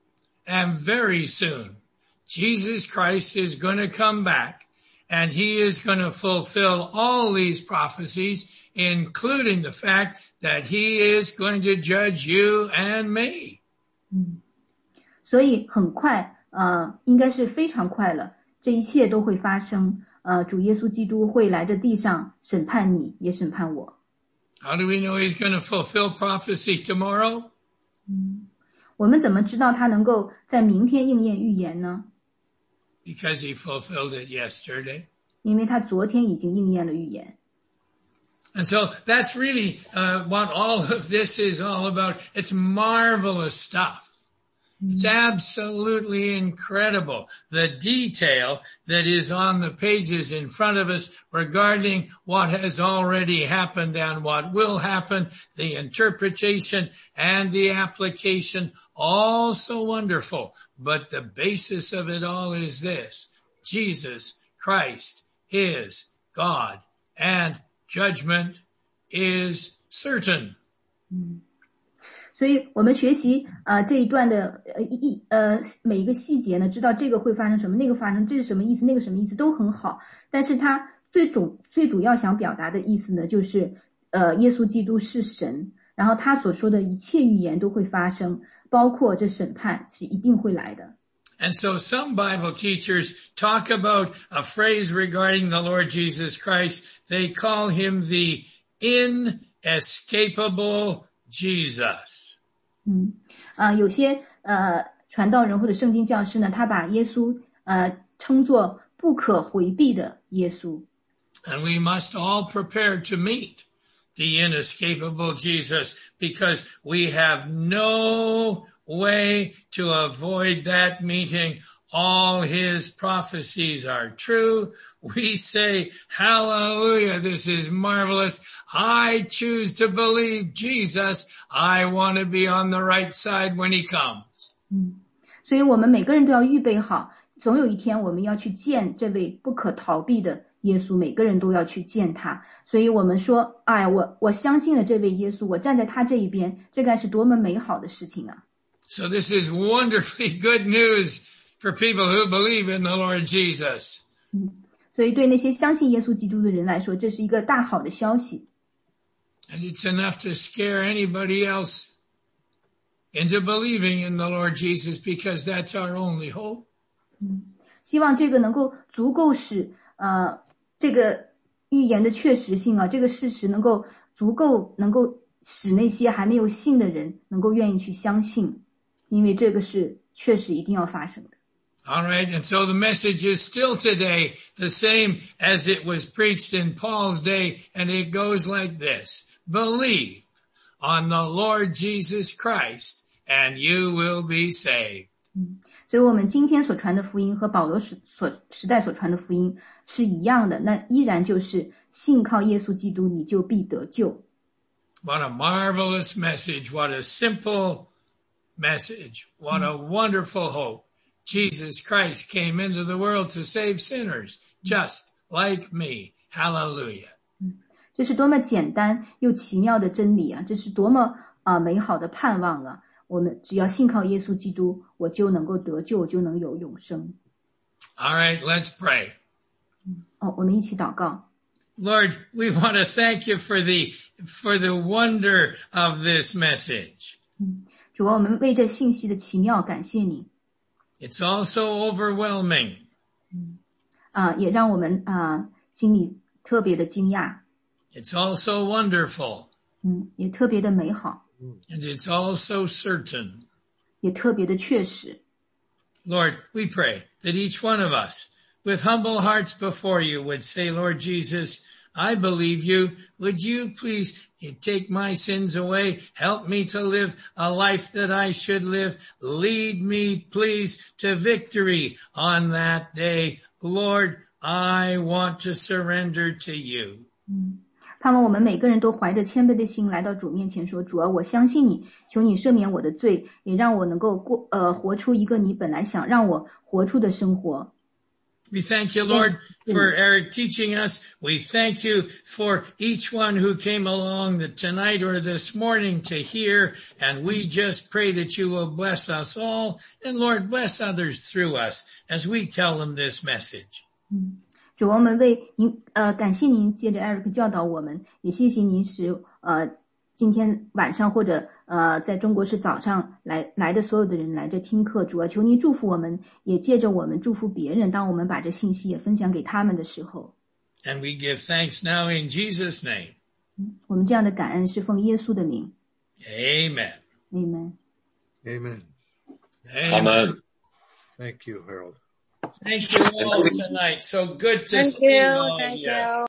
and very soon, Jesus Christ is going to come back. And he is going to fulfill all these prophecies, including the fact that he is going to judge you and me. 所以很快应该是非常快了，这一切都会发生。主耶稣基督会来这地上审判你，也审判我。 How do we know he's going to fulfill prophecy tomorrow? 我们怎么知道他能够在明天应验预言呢？ Because he fulfilled it yesterday. 因为他昨天已经应验了预言。 And so that's really what all of this is all about. It's marvelous stuff. It's absolutely incredible, the detail that is on the pages in front of us regarding what has already happened and what will happen, the interpretation and the application, all so wonderful. But the basis of it all is this: Jesus Christ is God, and judgment is certain. 所以我们学习这一段的每一个细节呢，知道这个会发生什么，那个发生，这是什么意思，那个什么意思都很好。但是他最主要想表达的意思呢，就是耶稣基督是神，然后他所说的一切预言都会发生，包括这审判是一定会来的。 And so some Bible teachers talk about a phrase regarding the Lord Jesus Christ. They call him the inescapable Jesus. 有些传道人或者圣经教师呢，他把耶稣称作不可回避的耶稣。 And we must all prepare to meet the inescapable Jesus, because we have no way to avoid that meeting. All his prophecies are true. We say, hallelujah, this is marvelous. I choose to believe Jesus. I want to be on the right side when he comes. 所以我们每个人都要预备好，总有一天我们要去见这位不可逃避的耶稣，每个人都要去见他。所以我们说，我相信了这位耶稣，我站在他这一边，这该是多么美好的事情啊。 So this is wonderfully good news for people who believe in the Lord Jesus. 所以对那些相信耶稣基督的人来说，这是一个大好的消息。 And it's enough to scare anybody else into believing in the Lord Jesus, because that's our only hope. 希望这个能够足够使这个预言的确实性啊，这个事实能够使那些还没有信的人能够愿意去相信，因为这个是确实一定要发生的。 All right, and so the message is still today the same as it was preached in Paul's day, and it goes like this: believe on the Lord Jesus Christ, and you will be saved. 所以我们今天所传的福音和保罗时代所传的福音是一样的，那依然就是信靠耶稣基督，你就必得救。 What a marvelous message, what a simple message, what a wonderful hope. Jesus Christ came into the world to save sinners, just like me. Hallelujah. 这是多么简单又奇妙的真理啊！这是多么美好的盼望啊！我们只要信靠耶稣基督，我就能够得救，就能有永生。 All right, let's pray. 我们一起祷告。 Lord, we want to thank you for the wonder of this message. 主啊，我们为这信息的奇妙感谢你。 It's also overwhelming. 也让我们心里特别的惊讶。 It's also wonderful. 也特别的美好。 And it's also certain. 也特别的确实。 Lord, we pray that each one of us, with humble hearts before you, would say, Lord Jesus, I believe you. Would you please take my sins away? Help me to live a life that I should live. Lead me, please, to victory on that day. Lord, I want to surrender to you. 盼望我们每个人都怀着谦卑的心来到主面前说，主啊，我相信你，求你赦免我的罪，也让我能够活出一个你本来想让我活出的生活。 We thank you, Lord, for Eric teaching us. We thank you for each one who came along tonight or this morning to hear. And we just pray that you will bless us all. And Lord, bless others through us as we tell them this message. 主，我们为您感谢您借着 Eric 教导我们，也谢谢您使今天晚上或者在中国是早上来的所有的人来这听课。主啊，求您祝福我们，也借着我们祝福别人，当我们把这信息也分享给他们的时候。 And we give thanks now in Jesus' name. 我们这样的感恩是奉耶稣的名。 Amen. Amen. Amen. Amen. Thank you, Harold. Thank you all tonight. So good to see all of you.